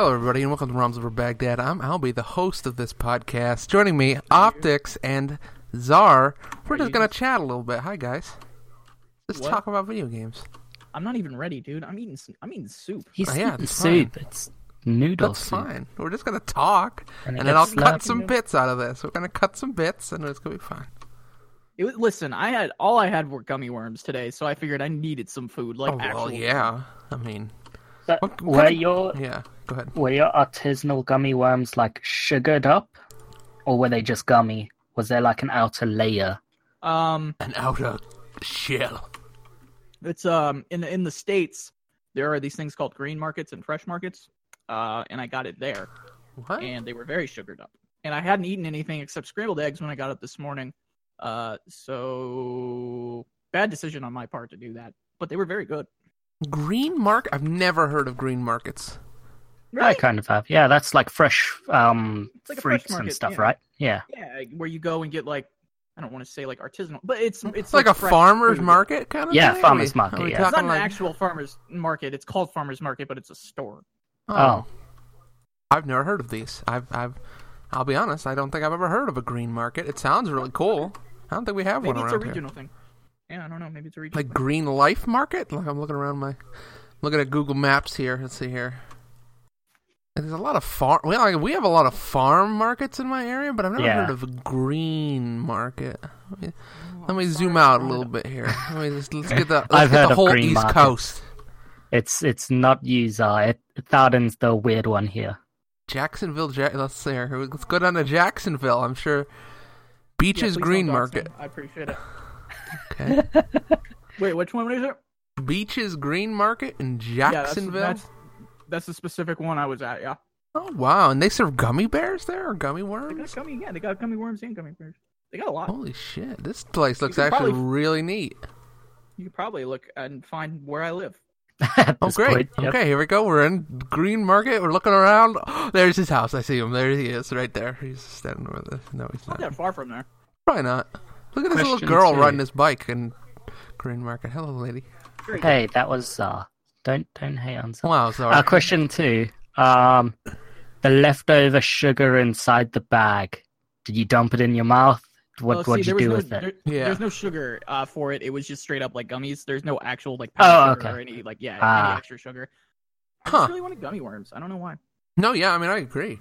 Hello, everybody, and welcome to Realms Over Baghdad. I'm Albie, the host of this podcast. Joining me, Optics and Czar. We're just going to chat a little bit. Hi, guys. Let's talk about video games. I'm not even ready, dude. I'm eating soup. He's eating soup. It's noodle That's soup. fine. We're just going to talk, and then I'll cut some bits out of this. We're going to cut some bits, and it's going to be fine. Listen, all I had were gummy worms today, so I figured I needed some food. Yeah. I mean... So, go ahead. Were your artisanal gummy worms like sugared up, or were they just gummy? Was there like an outer layer? An outer shell. It's in the States, there are these things called green markets and fresh markets, and I got it there. What? And they were very sugared up. And I hadn't eaten anything except scrambled eggs when I got up this morning. So bad decision on my part to do that, but they were very good. Green market? I've never heard of green markets. Really? I kind of have. Yeah, that's like fresh It's like a fruits fresh market, and stuff, yeah. right? Yeah. Yeah, where you go and get like, I don't want to say like artisanal, but it's like a fresh farmer's food. market kind of Yeah, thing? farmer's market, Are we yeah. It's not talking an actual farmer's market. It's called farmer's market, but it's a store. Oh. I've never heard of these. I'll be honest, I don't think I've ever heard of a green market. It sounds really cool. I don't think we have Maybe one it's a around regional here. thing. Yeah, I don't know. Maybe it's a regional Like thing. Green Life Market? Like I'm looking at Google Maps here. Let's see here. And there's a lot of we have a lot of farm markets in my area, but I've never heard of a green market. Let me zoom out a little bit here. Let's get the whole green East markets. Coast. It's not user. Thoudon's the weird one here. Jacksonville. Let's see here. Let's go down to Jacksonville. I'm sure. Beaches please Green don't dox Market. me. I appreciate it. Okay. Wait, which one is it? Beaches Green Market in Yeah, Jacksonville. that's the specific one I was at. Yeah. Oh wow! And they serve gummy bears there, or gummy They worms? got gummy worms and gummy bears. They got a lot. Holy shit! This place looks could actually probably- really neat. You could probably look and find where I live. At Oh this great! point, yep. Okay, here we go. We're in Green Market. We're looking around. Oh, there's his house. I see him. There he is, right there. He's standing over there. No, he's Not not. that far from there. Probably not. Look at this little Question girl 2. riding his bike in Green Market. Hello, lady. Very good. Hey, that was Don't hate on Zar. Wow, sorry. Question 2. The leftover sugar inside the bag. Did you dump it in your mouth? What'd you do with it? Yeah. There's no sugar for it. It was just straight up like gummies. There's no actual like Oh, powdered sugar okay. or any any Ah. extra sugar. I Huh. just really wanted gummy worms. I don't know why. No, yeah. I mean, I agree.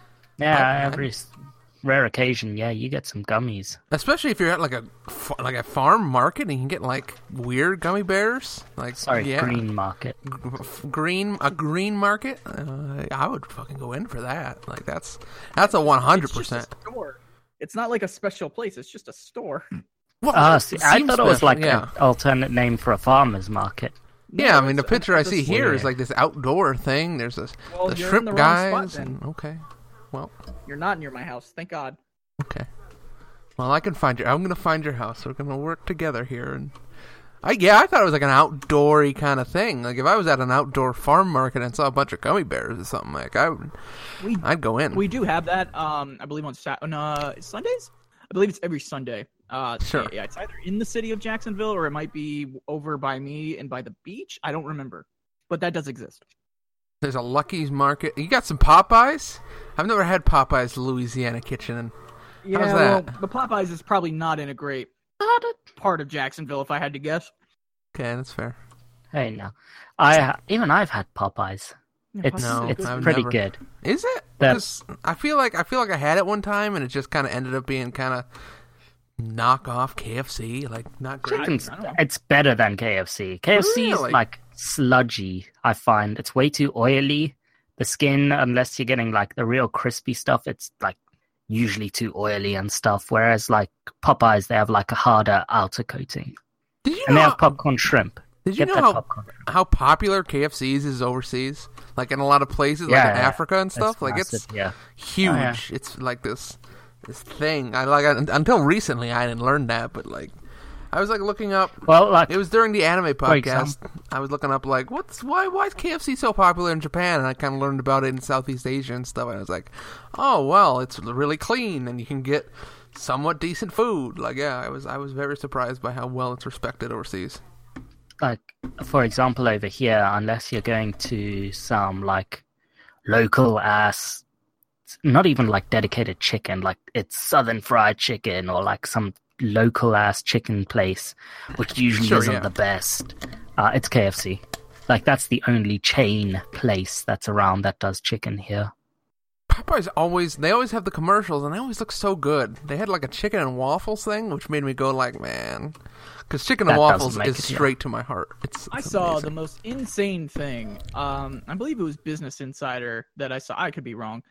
Yeah, every rare occasion, yeah, you get some gummies. Especially if you're at like a farm market and you can get like weird gummy bears. Like Green market. a green market. I would fucking go in for that. Like that's a 100%. It's just a store. It's not like a special place. It's just a store. Well, See, I seems thought it was special, like yeah. an alternate name for a farmer's market. Yeah, I mean the it's picture I a see store. here is like this outdoor thing. There's the Well, you're in shrimp the wrong guys. spot, then. And, okay, well, You're not near my house. Thank God. okay. Well, I can find you. I'm gonna find your house. We're gonna work together here. And I thought it was like an outdoory kind of thing. Like if I was at an outdoor farm market and saw a bunch of gummy bears or something, like I'd go in. We do have that. I believe on Sundays. I believe it's every Sunday. Sure. Yeah, it's either in the city of Jacksonville or it might be over by me and by the beach. I don't remember, but that does exist. There's a Lucky's Market. You got some Popeyes? I've never had Popeyes Louisiana Kitchen. And Yeah, how's well, that? the Popeyes is probably not in a great part of Jacksonville, if I had to guess. Okay, that's fair. Hey, no. I've had Popeyes. Yeah, It's No, it's I've pretty never- good. Is it? That- Because I feel like I had it one time and it just kind of ended up being kind of knockoff KFC. Like not great. Chicken's, I don't know. it's better than KFC. KFC Really? is like sludgy, I find. It's way too oily. The skin, unless you're getting like the real crispy stuff, it's like usually too oily and stuff. Whereas like Popeyes, they have like a harder outer coating. Did you And they know? have popcorn shrimp. Did you Get know that popcorn. how popular KFC's is overseas? Like in a lot of places, like in Africa and stuff. It's Like massive, it's yeah. huge. Oh, yeah. It's like this thing. Until recently, I didn't learn that, but like I was like looking up. Well, like It was during the anime For podcast. I was looking up like why is KFC so popular in Japan? And I kind of learned about it in Southeast Asia and stuff. And I was like, oh well, it's really clean and you can get somewhat decent food. Like yeah, I was very surprised by how well it's respected overseas. like for example over here, unless you're going to some like local ass, not even like dedicated chicken, like it's Southern Fried Chicken or like some local ass chicken place, which usually isn't the best. It's KFC. Like that's the only chain place that's around that does chicken here. Popeyes always have the commercials, and they always look so good. They had like a chicken and waffles thing, which made me go like, man, because chicken and waffles is straight to my heart. I saw the most insane thing. I believe it was Business Insider that I saw. I could be wrong.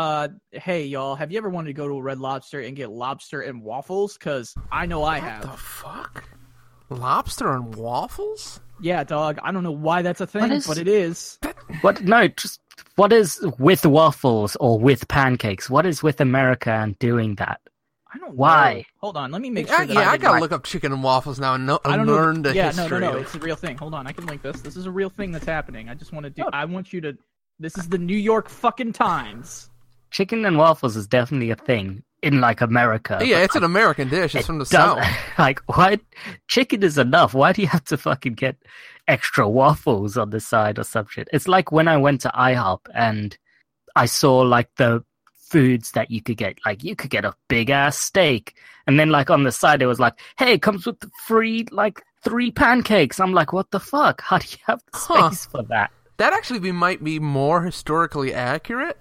Hey y'all, have you ever wanted to go to a Red Lobster and get lobster and waffles? Because I know I have. What the fuck? Lobster and waffles? Yeah, dog. I don't know why that's a thing, but it is. What? No, just what is with waffles or with pancakes? What is with America and doing that? I don't know. Why? Hold on, let me make sure. I gotta look up chicken and waffles now and learn the history. No, it's a real thing. Hold on, I can link this. This is a real thing that's happening. I just want to do. I want you to. This is the New York fucking Times. Chicken and waffles is definitely a thing in like America. Yeah, it's an American dish. It's from the South. Like, why? Chicken is enough. Why do you have to fucking get extra waffles on the side or some shit? It's like when I went to IHOP and I saw like the foods that you could get. Like you could get a big ass steak, and then like on the side it was like, hey, it comes with the free like 3 pancakes. I'm like, what the fuck? How do you have the space for that? That actually might be more historically accurate.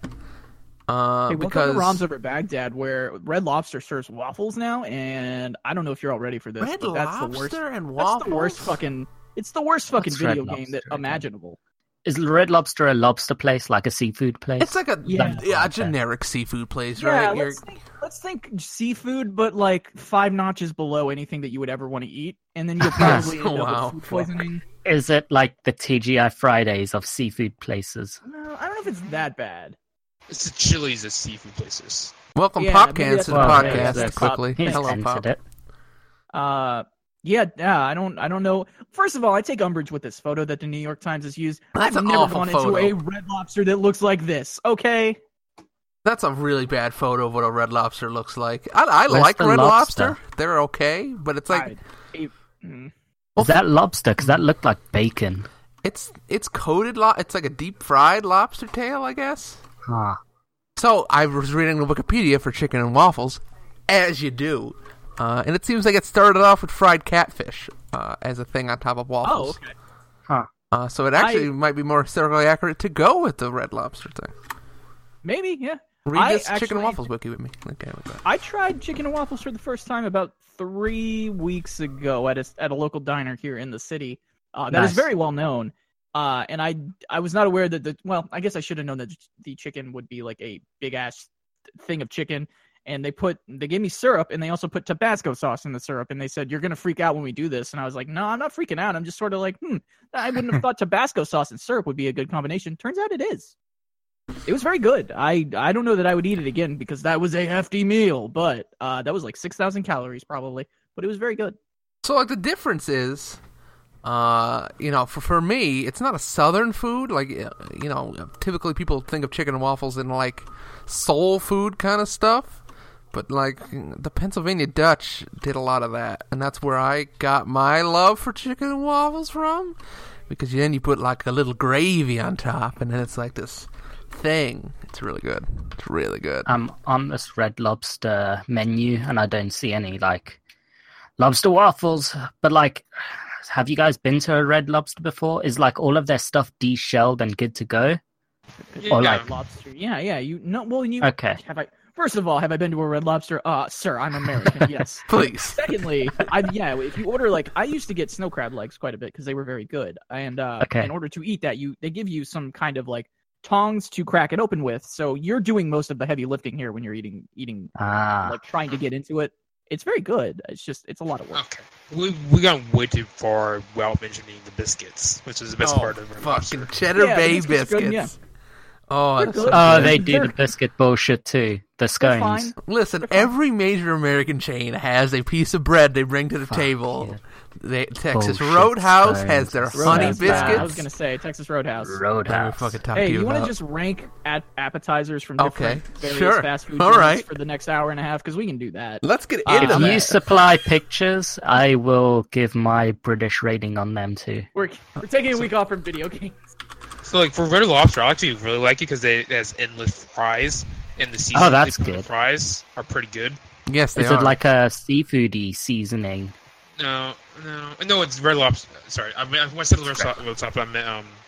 Hey, because welcome to Rom's Over Baghdad, where Red Lobster serves waffles now, and I don't know if you're all ready for this. Red but that's Lobster the worst. And waffles? That's the worst fucking. It's the worst fucking What's video Red game that Lobster imaginable. Is Red Lobster a lobster place, like a seafood place? It's like a generic seafood place, Yeah, right? let's think seafood, but like 5 notches below anything that you would ever want to eat, and then you'll probably end up with food poisoning. Is it like the TGI Fridays of seafood places? No, I don't know if it's that bad. It's the Chili's of seafood places. Welcome, Yeah, Popcans, to the podcast. that's Quickly, He's hello, entered Pop. it. Yeah, I don't know. First of all, I take umbrage with this photo that the New York Times has used. That's I've an never awful gone photo. into a Red Lobster that looks like this. Okay. That's a really bad photo of what a Red Lobster looks like. I Where's like the Red lobster? Lobster. They're okay, but it's like Is that lobster? Because that looked like bacon. it's coated. It's like a deep fried lobster tail, I guess. Huh. So I was reading the Wikipedia for chicken and waffles, as you do, and it seems like it started off with fried catfish as a thing on top of waffles. Oh, okay. Huh. So it actually might be more historically accurate to go with the Red Lobster thing. Maybe, yeah. Read this chicken and waffles wiki with me. Okay, with that. I tried chicken and waffles for the first time about 3 weeks ago at a local diner here in the city. That is Nice. very well known. And I was not aware that I guess I should have known that the chicken would be like a big ass thing of chicken. And they gave me syrup, and they also put Tabasco sauce in the syrup. And they said, you're going to freak out when we do this. And I was like, no, I'm not freaking out. I'm just sort of like, I wouldn't have thought Tabasco sauce and syrup would be a good combination. Turns out it is. It was very good. I don't know that I would eat it again because that was a hefty meal, but that was like 6,000 calories probably. But it was very good. So like the difference is, for me, it's not a Southern food. Like, typically people think of chicken and waffles in like soul food kind of stuff. But like the Pennsylvania Dutch did a lot of that, and that's where I got my love for chicken and waffles from. Because then you put like a little gravy on top, and then it's like this thing. It's really good. It's really good. I'm on this Red Lobster menu, and I don't see any like lobster waffles. But like, have you guys been to a Red Lobster before? Is like all of their stuff de-shelled and good to go? Yeah. Or like, Lobster. Yeah. okay. First of all, have I been to a Red Lobster? Sir, I'm American. Yes. Please. Secondly, if you order I used to get snow crab legs quite a bit because they were very good. And in order to eat that, they give you some kind of like tongs to crack it open with. So you're doing most of the heavy lifting here when you're eating like trying to get into it. It's very good. It's a lot of work. Okay. We got way too far without mentioning the biscuits, which is the best part of the Red fucking Lobster. Cheddar Bay the biscuits are good, biscuits. yeah. Oh, They're that's good. so Oh, good. they do the biscuit bullshit too. The scones. fine. Listen, They're fine. every major American chain has a piece of bread they bring to the table. yeah. Texas Bullshit Roadhouse stones. has their Roadhouse honey bad. biscuits. I was gonna say Texas Roadhouse. What are we Roadhouse. fucking talking Hey, to you want to about? just rank appetizers from different various sure. fast food All joints right. for the next hour and a half? Because we can do that. Let's get If into If that. you supply pictures, I will give my British rating on them too. We're taking a week off from video games. So like for Red Lobster, I actually really like it because it has endless fries, and the seasoning that's they put in good. the fries are pretty good. Yes, they Is are. it like a seafoody seasoning? No, it's Red Lobster. Sorry, I mean, when I said Red Lobster, I meant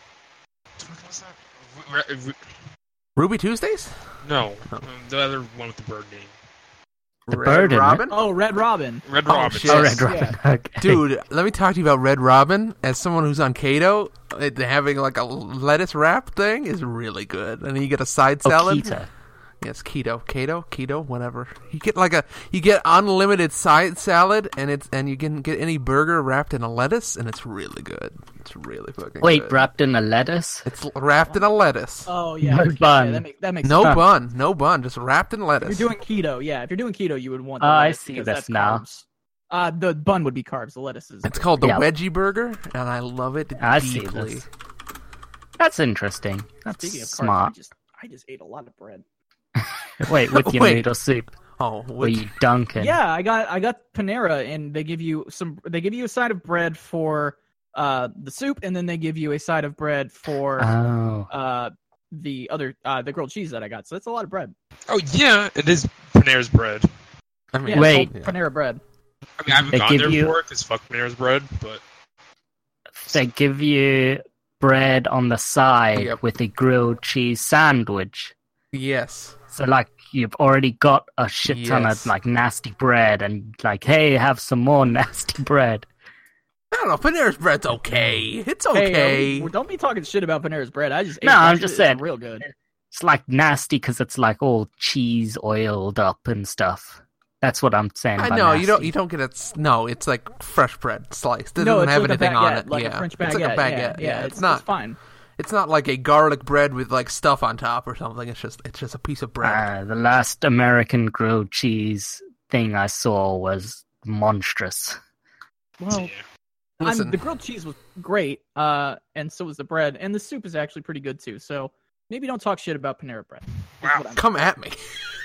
what was that? Ruby Tuesdays? No, Oh. the other one with the bird name. The Red bird in it? Robin? Oh, Red Robin. Red Oh, Robin. shit. Oh, Yes. Red Robin. Okay. Dude, let me talk to you about Red Robin. As someone who's on keto, having like a lettuce wrap thing is really good. And then you get a side Oh, salad. keto. Yes, keto, whatever. You get unlimited side salad, and you can get any burger wrapped in a lettuce, and it's really good. It's really fucking Wait, good. wrapped in a lettuce? It's wrapped in a lettuce. Oh yeah. No okay, bun. Yeah, that makes No sense. bun, just wrapped in lettuce. If you're doing keto, yeah. If you're doing keto, you would want. The I lettuce see because this that's now. carbs. The bun would be carbs. The lettuce is. It's called the Yeah. Wedgie Burger, and I love it I see deeply. this. That's interesting. That's Speaking of carbs, smart. I just ate a lot of bread. Wait, with your Wait. noodle soup, Oh, were you dunking? Yeah, I got Panera, and they give you a side of bread for the soup, and then they give you a side of bread for Oh. the other the grilled cheese that I got. So that's a lot of bread. Oh yeah, it is Panera's bread. I mean, Yeah, Wait. it's called Panera bread. I mean, I haven't They gone give there you- before because fuck Panera's bread, but They give you bread on the side Yep. with a grilled cheese sandwich. yes. So, like, you've already got a shit ton Yes. of, like, nasty bread, and, like, hey, have some more nasty bread. I don't know. Panera's bread's okay. It's Hey, okay. don't be talking shit about Panera's bread. I just ate No, it. I'm It's just saying. real good. It's, like, nasty because it's, like, all cheese oiled up and stuff. That's what I'm saying. I by know nasty. you don't get it. No, it's like fresh bread sliced. It No, doesn't it's have like anything a baguette, on it. like yeah, a French baguette. It's like a baguette. Yeah, It's not. It's fine. It's not like a garlic bread with like stuff on top or something. It's just a piece of bread. The last American grilled cheese thing I saw was monstrous. Well, yeah. Listen, the grilled cheese was great, and so was the bread, and the soup is actually pretty good too. So maybe don't talk shit about Panera bread. is Wow. what I'm- come at me.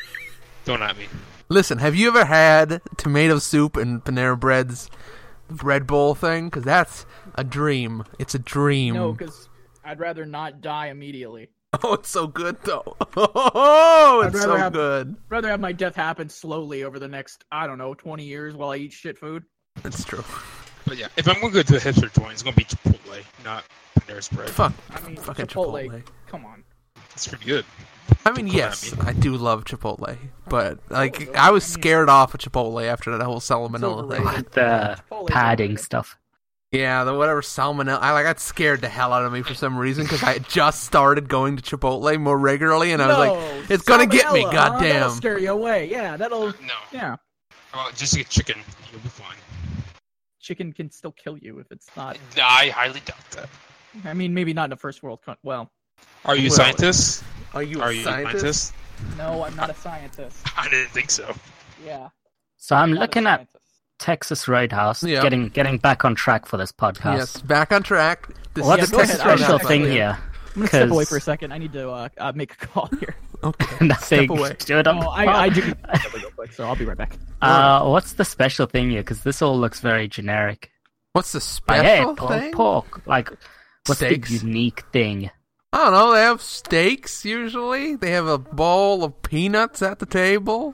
Don't at me. Listen, have you ever had tomato soup and Panera bread's bread bowl thing? Because that's a dream. It's a dream. No, because I'd rather not die immediately. Oh, it's so good though. Oh, I'd it's rather so have- good. I'd rather have my death happen slowly over the next, 20 years while I eat shit food. It's true. But yeah, if I'm gonna go to a hipster joint, it's gonna be Chipotle, not Panera's bread. Fuck. I mean, Fucking Chipotle. Chipotle. Come on. It's pretty good. I mean, Don't come yes, at me. I do love Chipotle, but like Chipotle's I was okay. scared off of Chipotle after that whole It's salmonella overrated. thing. The Chipotle's padding overrated. stuff. Yeah, the whatever salmonella. I got scared the hell out of me for some reason because I had just started going to Chipotle more regularly, and I was like, "It's gonna get me, salmonella, huh? goddamn!" That'll scare you away. Yeah, that'll. No. Yeah, Well, just get chicken. You'll be fine. chicken can still kill you if it's not. I highly doubt that. I mean, maybe not in a first world. Well, Are you a Well, scientist? Are you Are a you a scientist? scientist? no, I'm not a scientist. I didn't think so. Yeah. So I'm not a looking at scientist. Texas Roadhouse, Yeah. getting back on track for this podcast. Yes, back on track. This What's is go the ahead. special I'm thing sorry. here? I'm gonna step away 'Cause- for a second. I need to make a call here. Okay, Nothing. step away. Do it on Oh, the I pod. do. Real quick, so I'll be right back. What's the special thing here? Because this all looks very generic. What's the Like, hey, special pork, thing? pork. Like, what's Steaks. the unique thing? I don't know. They have steaks usually. They have a bowl of peanuts at the table.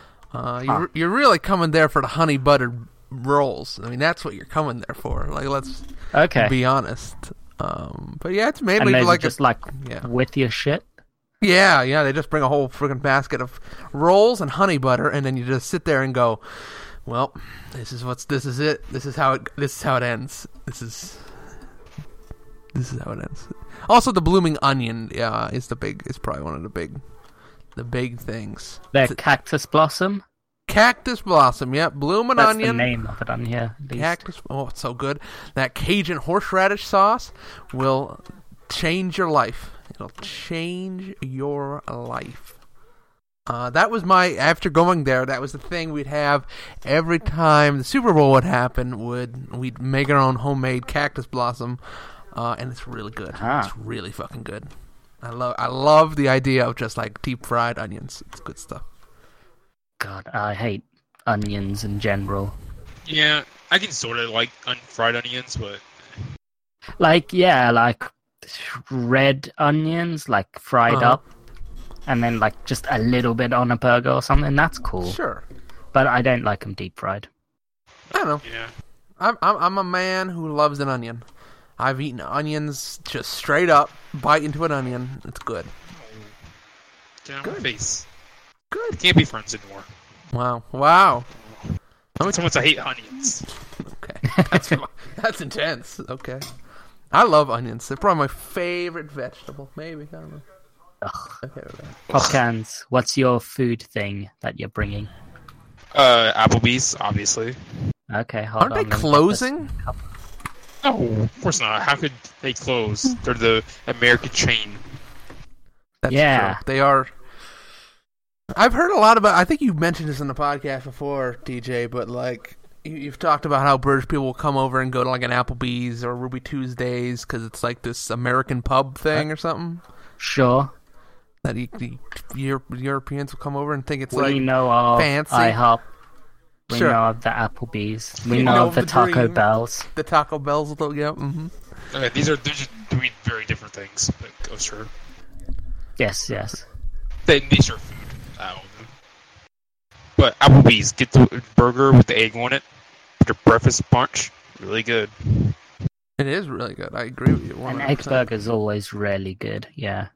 You're really coming there for the honey buttered rolls. I mean, that's what you're coming there for. Like, let's Okay. be honest. But yeah, it's And mainly those like are just like yeah. with your shit. Yeah. They just bring a whole freaking basket of rolls and honey butter, and then you just sit there and go, "Well, this is it. This is how it ends. This is how it ends." Also, the blooming onion, is probably one of the big things. The cactus blossom. Cactus blossom, yep, blooming That's onion. the name of it on here. At least. Cactus. Oh, it's so good. That Cajun horseradish sauce will change your life. It'll change your life. That was after going there, that was the thing we'd have every time the Super Bowl would happen. We'd make our own homemade cactus blossom, and it's really good. Ah. It's really fucking good. I love the idea of just like deep fried onions. It's good stuff. God, I hate onions in general. Yeah, I can sort of like fried onions, but Like, yeah, like red onions, like fried Uh-huh. up, and then like just a little bit on a burger or something. That's cool. Sure. But I don't like them deep fried. I don't know. Yeah. I'm a man who loves an onion. I've eaten onions just straight up, bite into an onion. It's good. Get on my face. We Good. can't be friends anymore. Wow. Someone said I hate onions. Okay. That's intense. Okay. I love onions. They're probably my favorite vegetable. Maybe. I don't know. Ugh. Okay with that. Popcans, what's your food thing that you're bringing? Applebee's, obviously. Okay, hold Aren't on. they let me get this closing? up. No, of course not. How could they close? They're the American chain. That's Yeah. true. They are. I've heard a lot about. I think you've mentioned this in the podcast before, DJ. But like, you've talked about how British people will come over and go to like an Applebee's or Ruby Tuesdays because it's like this American pub thing or something. Sure. That Europeans will come over and think it's We like know of fancy. IHOP. We Sure. know of the Applebee's. We You know know of the the Taco dream. Bells. the Taco Bell's. Yeah. Mm-hmm. Okay, they're just three very different things. But oh, sure. Yes. They serve food. All of them. But Applebee's, get the burger with the egg on it. Their breakfast bunch, really good. It is really good. I agree with you. An 100%. egg burger is always really good. Yeah.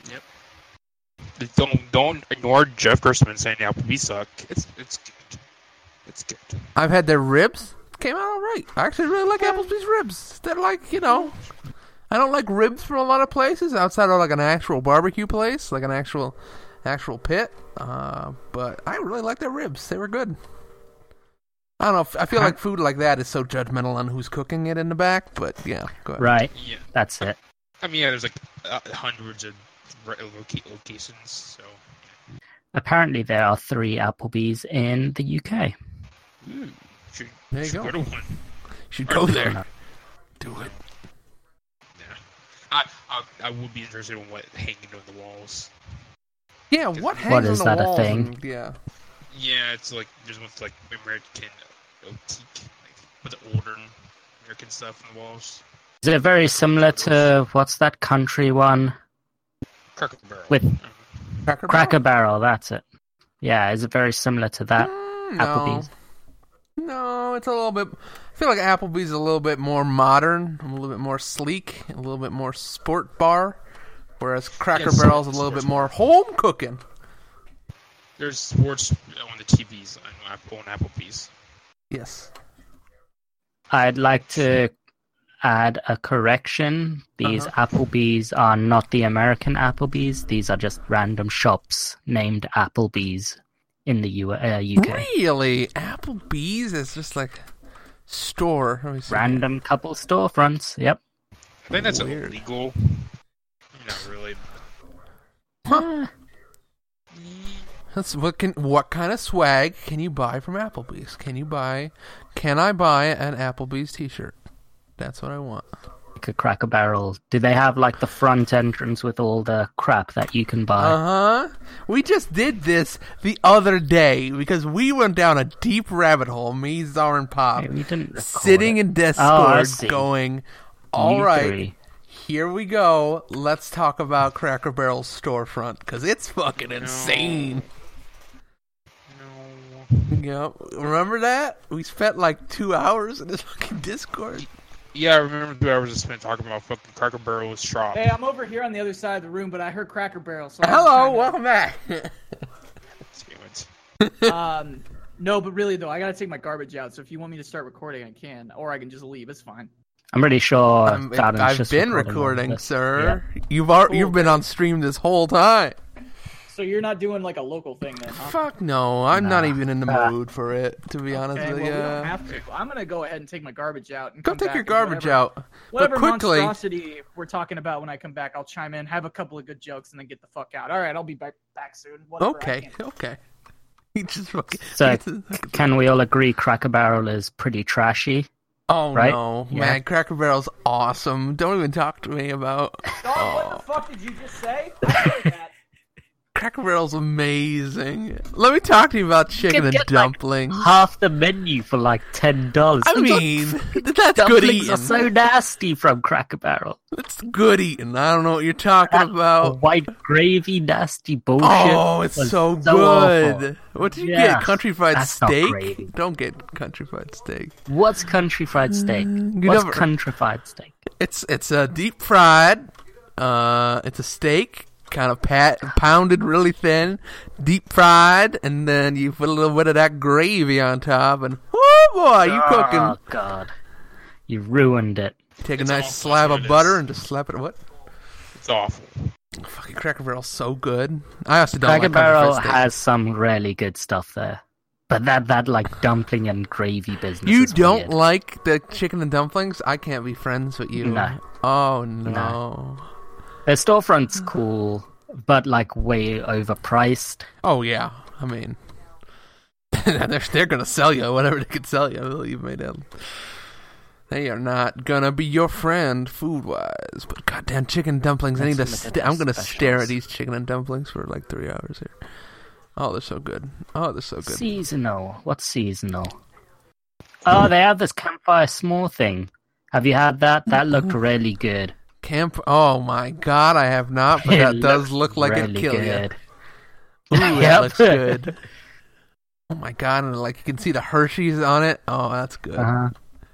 Don't ignore Jeff Gerstmann saying Applebee's suck. It's good. It's good. I've had their ribs. Came out all right. I actually really like Applebee's ribs. They're like, I don't like ribs from a lot of places outside of like an actual barbecue place, like an actual pit. But I really like their ribs. They were good. I don't know. I feel like food like that is so judgmental on who's cooking it in the back, but yeah, go ahead. Right. Yeah. That's it. I mean, yeah, there's like hundreds of locations, so. Apparently, there are 3 Applebee's in the UK. Ooh, should There you go. go to one. You should go there. Do it. Yeah. I would be interested in what hanging on the walls. Yeah, what hangs What on is the that, a walls thing? and- yeah. Yeah, it's like there's one like American antique, like with the older American stuff on the walls. Is it very similar to what's that country one? Cracker Barrel. With Cracker Cracker Barrel, that's it. Yeah, is it very similar to that? No. Applebee's. No, it's a little bit. I feel like Applebee's is a little bit more modern, a little bit more sleek, a little bit more sport bar, whereas Cracker Yes, Barrel's a little sports bit more home cooking. There's sports on the TVs on Applebee's. Yes. I'd like to add a correction. These Applebee's are not the American Applebee's. These are just random shops named Applebee's in the UK. Really? Applebee's is just like store. Let me see. Random couple storefronts. Yep. I think that's Weird. illegal. Not really. That's what kind of swag can you buy from Applebee's? Can I buy an Applebee's t-shirt? That's what I want. Like a Cracker Barrel. Do they have like the front entrance with all the crap that you can buy? Uh-huh. We just did this the other day because we went down a deep rabbit hole, me, Czar, and Pop, Hey, we didn't record sitting it. in Oh, I Discord see. going, all You right, three. here we go. Let's talk about Cracker Barrel's storefront because it's fucking insane. No. Yep. Remember that? We spent like 2 hours in this fucking Discord. Yeah, I remember 2 hours I spent talking about fucking Cracker Barrel's shop. Hey, I'm over here on the other side of the room, but I heard Cracker Barrel. So I'm Hello, trying to- welcome back. Damn it. No, but really though, I gotta take my garbage out. So if you want me to start recording, I can, or I can just leave. It's fine. I'm pretty sure Fallon's I've just been all recording, this. sir. Yeah. You've been on stream this whole time. So you're not doing like a local thing then, huh? Fuck no, I'm not Nah. even in the mood for it, to be honest Okay, with well, you. we don't have to. I'm gonna go ahead and take my garbage out. And Go come take back your and garbage whatever- out. Whatever but quickly, monstrosity we're talking about when I come back, I'll chime in, have a couple of good jokes, and then get the fuck out. All right, I'll be back soon. Whatever, I okay, can't- okay. He just fucking. So, can we all agree Cracker Barrel is pretty trashy? Oh right? no, Yeah. man! Cracker Barrel's awesome. Don't even talk to me about. Dog, what the fuck did you just say? I heard that. Cracker Barrel's amazing. Let me talk to you about chicken and dumplings. Like, half the menu for like $10. I mean, that's good dumplings eating. Are so nasty from Cracker Barrel. It's good eating. I don't know what you're talking about. White gravy, nasty bullshit. Oh, it's so good. Awful. What did you get? Country fried That's not steak? gravy. Don't get country fried steak. What's country fried steak? Country fried steak? It's a deep fried. It's a steak, kind of pounded really thin, deep fried, and then you put a little bit of that gravy on top, and oh boy, you cooking? Oh God, you ruined it. Take a nice slab of butter and just slap it. What? It's awful. Fucking Cracker Barrel's so good. I also don't Cracker like Barrel country fried steak. has some really good stuff there, but that like dumpling and gravy business. You is don't weird. like the chicken and dumplings? I can't be friends with you. No. Oh no. Their storefront's cool, but like way overpriced. Oh yeah. I mean, they're gonna sell you whatever they can sell you. You made them. They are not gonna be your friend food wise. But goddamn chicken dumplings! I'm gonna stare at these chicken and dumplings for like 3 hours here. Oh, they're so good. Seasonal. What's seasonal? Oh, they have this campfire s'more thing. Have you had that? That looked really good. Oh my god, I have not, but that does look like really it'd kill good. you. Ooh, that looks good. Oh my god, and like you can see the Hershey's on it. Oh, that's good. Uh-huh.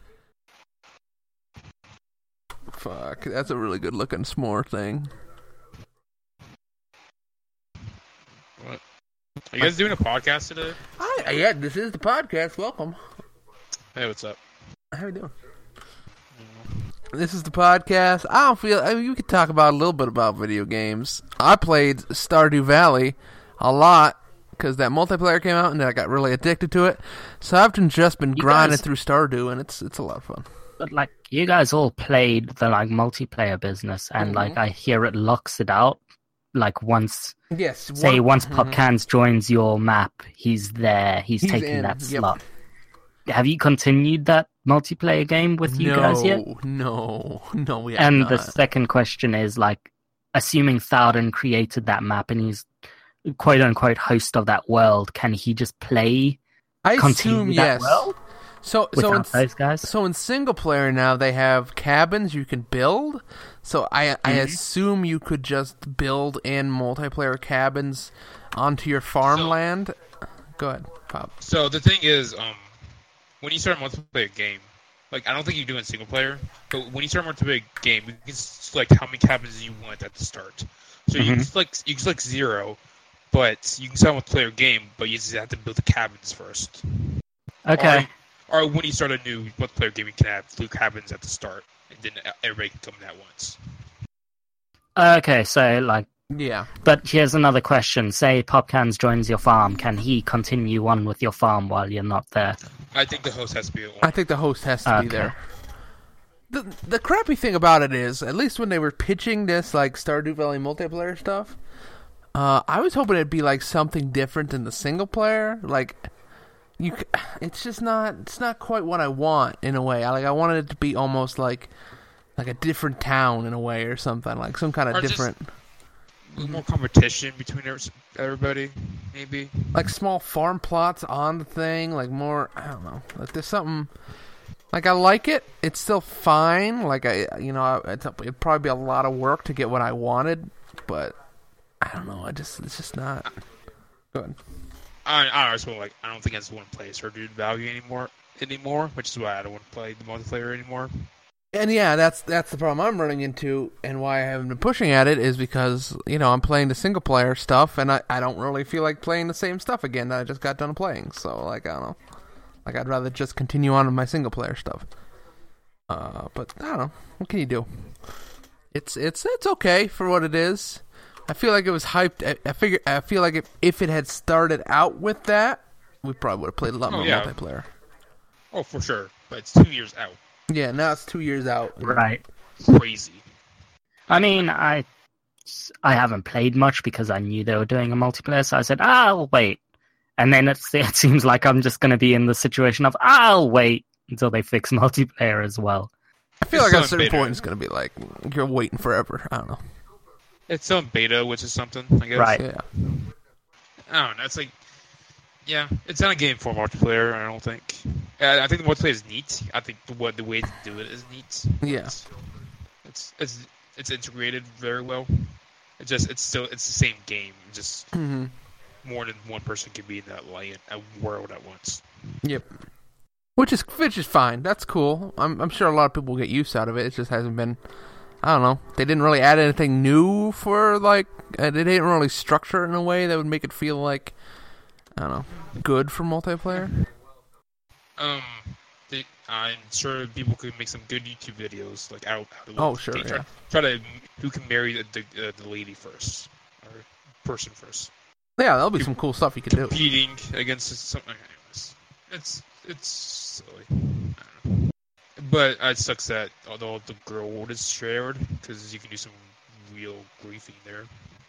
Fuck, that's a really good looking s'more thing. What? Are you guys doing a podcast today? Yeah, this is the podcast. Welcome. Hey, what's up? How you doing? This is the podcast. We could talk about a little bit about video games. I played Stardew Valley a lot because that multiplayer came out and I got really addicted to it. So I've just been grinding through Stardew, and it's a lot of fun. But like you guys all played the like multiplayer business, and like I hear it locks it out. Like once, once Popcans joins your map, he's there. He's taking that slot. Have you continued that multiplayer game with you guys yet? No, we have And not. the second question is, like, assuming Thouden created that map and he's quote-unquote host of that world, can he just I assume yes. World without those guys? So in single player now, they have cabins you can build. So I assume you could just build in multiplayer cabins onto your farmland. Go ahead, Pop. So the thing is, when you start a multiplayer game, like I don't think you do in single player, but when you start a multiplayer game, you can select how many cabins you want at the start. So you can select 0, but you can start a multiplayer game, but you just have to build the cabins first. Okay. Or when you start a new multiplayer game, you can have 2 cabins at the start, and then everybody can come in at once. Okay, so like. Yeah. But here's another question. Say Popcans joins your farm. Can he continue on with your farm while you're not there? I think the host has to be I think the host has to be there. The crappy thing about it is, at least when they were pitching this like Stardew Valley multiplayer stuff, I was hoping it'd be like something different than the single player. Like, it's not quite what I want in a way. I wanted it to be almost like a different town in a way or something, like some kind of different. More competition between everybody, maybe. Like small farm plots on the thing, like more. I don't know. Like there's something. Like I like it. It's still fine. Like it'd probably be a lot of work to get what I wanted, but I don't know. It's just not. Go ahead. I don't think I just want to play Stardew Valley anymore, which is why I don't want to play the multiplayer anymore. And yeah, that's the problem I'm running into, and why I haven't been pushing at it is because I'm playing the single player stuff, and I don't really feel like playing the same stuff again that I just got done playing. So like I don't know, like I'd rather just continue on with my single player stuff. But I don't know, what can you do? It's okay for what it is. I feel like it was hyped. I feel like if it had started out with that, we probably would have played a lot more multiplayer. Oh, for sure. But it's 2 years out. Yeah, now it's 2 years out. Right. Crazy. I mean, I haven't played much because I knew they were doing a multiplayer, so I said, I'll wait. And then it seems like I'm just going to be in the situation of, I'll wait until they fix multiplayer as well. I feel like at a certain point it's going to be like, you're waiting forever. I don't know. It's on beta, which is something, I guess. Right. Yeah. I don't know. It's like, yeah, it's not a game for multiplayer. I don't think. I think the multiplayer is neat. I think the way to do it is neat. Yeah. It's integrated very well. It's the same game. Just more than one person can be in that world at once. Yep. Which is fine. That's cool. I'm sure a lot of people will get use out of it. It just hasn't been. I don't know. They didn't really add anything new for they didn't really structure it in a way that would make it feel like, I don't know, good for multiplayer. I'm sure people could make some good YouTube videos like out. Oh sure. Yeah. Try to who can marry the lady first or person first. Yeah, that'll be some cool stuff you could do. Competing against something. Anyways, it's silly. I don't know. But it sucks that although the girl is shared because you can do some real griefing there.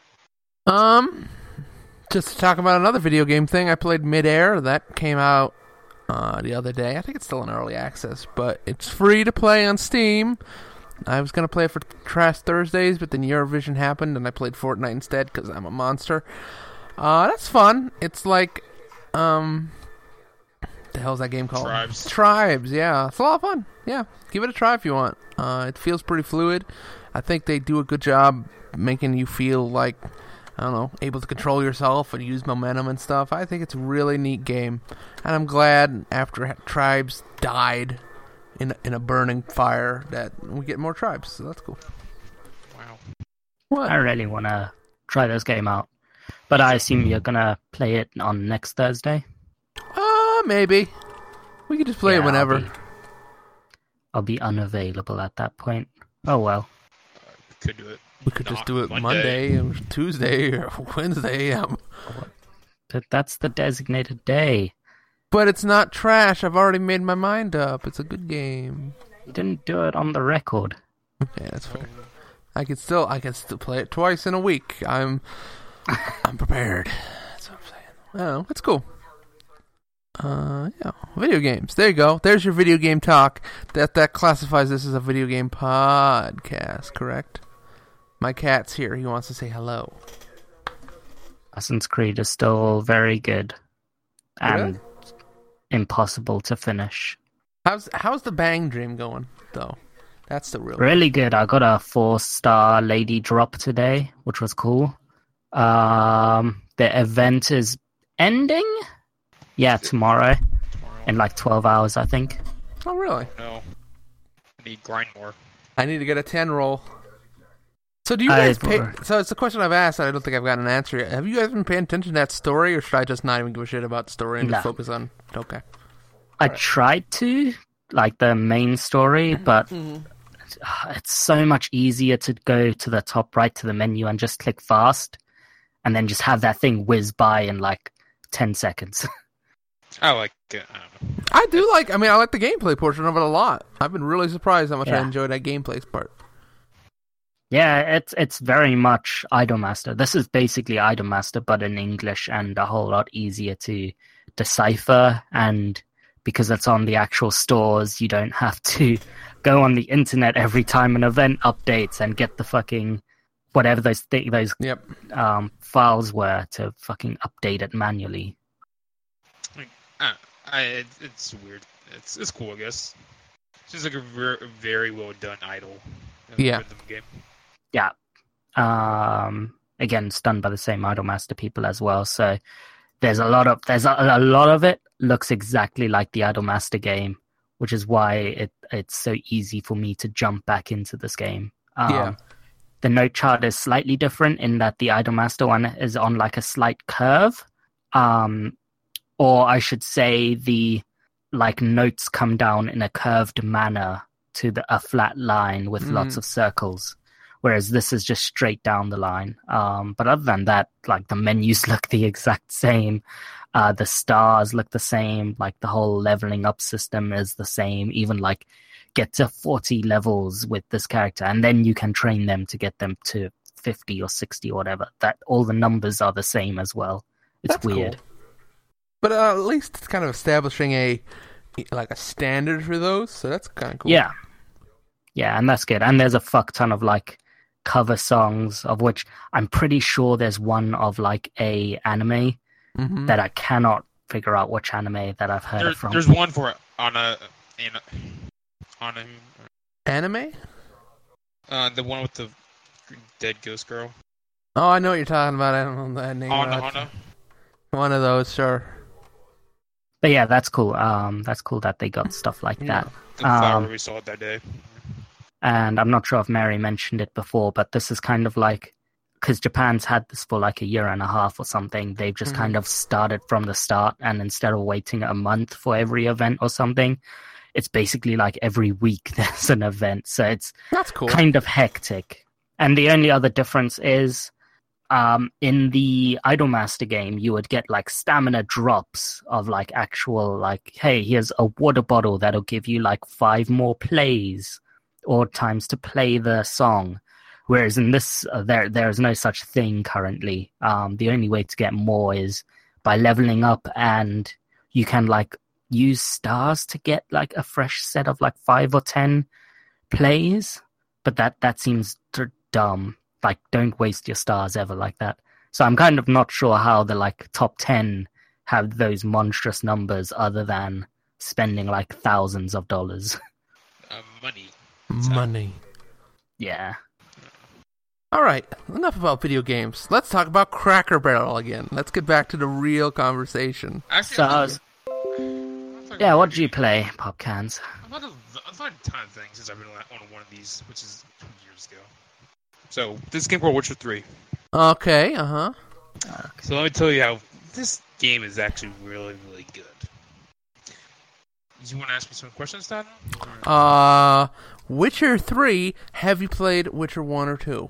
Just to talk about another video game thing, I played Midair. That came out the other day. I think it's still in early access, but it's free to play on Steam. I was gonna play it for Trash Thursdays, but then Eurovision happened, and I played Fortnite instead because I'm a monster. That's fun. It's like the hell's that game called? Tribes, yeah. It's a lot of fun. Yeah. Give it a try if you want. It feels pretty fluid. I think they do a good job making you feel like, I don't know, able to control yourself and use momentum and stuff. I think it's a really neat game. And I'm glad after Tribes died in a burning fire that we get more Tribes. So that's cool. Wow. What? I really want to try this game out. But I assume you're going to play it on next Thursday? Maybe. We could just play it whenever. I'll be unavailable at that point. Oh well. We could do it. We could just do it Monday or Tuesday or Wednesday. That's the designated day. But it's not trash. I've already made my mind up. It's a good game. You didn't do it on the record. Okay, that's fair. I can still play it twice in a week. I'm prepared. That's what I'm saying. Oh, that's cool. Yeah, video games. There you go. There's your video game talk. That classifies this as a video game podcast, correct? My cat's here. He wants to say hello. Assassin's Creed is still very good and impossible to finish. How's the Bang Dream going though? That's the real. Really good. I got a 4-star lady drop today, which was cool. The event is ending. Yeah, tomorrow. In like 12 hours, I think. Oh, really? No. I need grind more. I need to get a 10 roll. So do you guys pay... So it's a question I've asked, and I don't think I've gotten an answer yet. Have you guys been paying attention to that story, or should I just not even give a shit about the story and just focus on... Okay. I tried to, like the main story, but it's so much easier to go to the top right to the menu and just click fast, and then just have that thing whiz by in like 10 seconds. I like it. I like the gameplay portion of it a lot. I've been really surprised how much I enjoyed that gameplay part. Yeah, it's very much Idolmaster. This is basically Idolmaster, but in English and a whole lot easier to decipher. And because it's on the actual stores, you don't have to go on the internet every time an event updates and get the fucking whatever those files were to fucking update it manually. It's weird. It's cool, I guess. It's just like a very well done idol. Game. Yeah. Again, it's done by the same Idolmaster people as well. So there's a lot of it looks exactly like the Idolmaster game, which is why it's so easy for me to jump back into this game. The note chart is slightly different in that the Idolmaster one is on like a slight curve. Or I should say the like notes come down in a curved manner to a flat line with lots of circles, whereas this is just straight down the line. But other than that, like the menus look the exact same. The stars look the same. Like the whole leveling up system is the same. Even like get to 40 levels with this character, and then you can train them to get them to 50 or 60 or whatever. That all the numbers are the same as well. It's weird. Cool. But at least it's kind of establishing a standard for those, so that's kind of cool. Yeah, and that's good. And there's a fuck ton of like cover songs, of which I'm pretty sure there's one of like a anime that I cannot figure out which anime that I've heard it from. There's one for on a anime. The one with the dead ghost girl. Oh, I know what you're talking about. I don't know that name. Hana. One of those, sure. But yeah, that's cool. That's cool that they got stuff like that. The flower we saw that day. And I'm not sure if Mary mentioned it before, but this is kind of like, because Japan's had this for like a year and a half or something, they've just kind of started from the start, and instead of waiting a month for every event or something, it's basically like every week there's an event. So it's that's cool. Kind of hectic. And the only other difference is in the Idolmaster game, you would get like stamina drops of like actual like, hey, here's a water bottle that'll give you like 5 more plays or times to play the song. Whereas in this, there is no such thing currently. The only way to get more is by leveling up, and you can like use stars to get like a fresh set of like 5 or 10 plays. But that seems dumb. Like, don't waste your stars ever like that. So I'm kind of not sure how the like top 10 have those monstrous numbers other than spending like thousands of dollars. Money. Yeah. All right, enough about video games. Let's talk about Cracker Barrel again. Let's get back to the real conversation. Actually, yeah, what did you play, Popcans? I've had a ton of things since I've been on one of these, which is 2 years ago. So, this game called Witcher 3. Okay, So let me tell you how this game is actually really, really good. Do you want to ask me some questions, Dad? Witcher 3, have you played Witcher 1 or 2?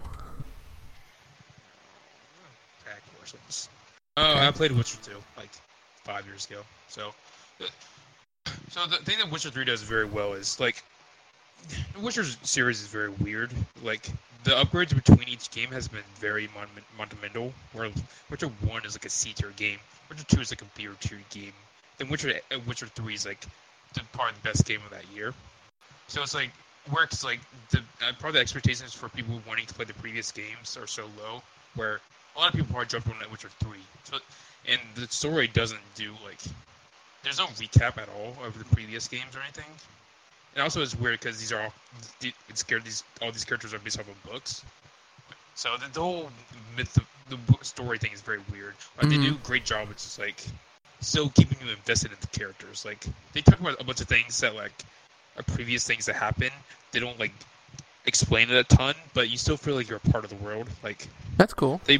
I played Witcher 2 like 5 years ago. So the thing that Witcher 3 does very well is like the Witcher series is very weird. Like the upgrades between each game has been very monumental. Where Witcher 1 is like a C tier game, Witcher 2 is like a B tier game. Then Witcher 3 is like probably the best game of that year. So it's like works like probably the expectations for people wanting to play the previous games are so low, where a lot of people probably jumped on that Witcher 3. So, and the story doesn't do like there's no recap at all of the previous games or anything. And also it's weird because these are all all these characters are based off of books. So the whole myth, the story thing is very weird. Like they do a great job with just like still keeping you invested in the characters. Like they talk about a bunch of things that like are previous things that happen. They don't like explain it a ton, but you still feel like you're a part of the world. Like that's cool. They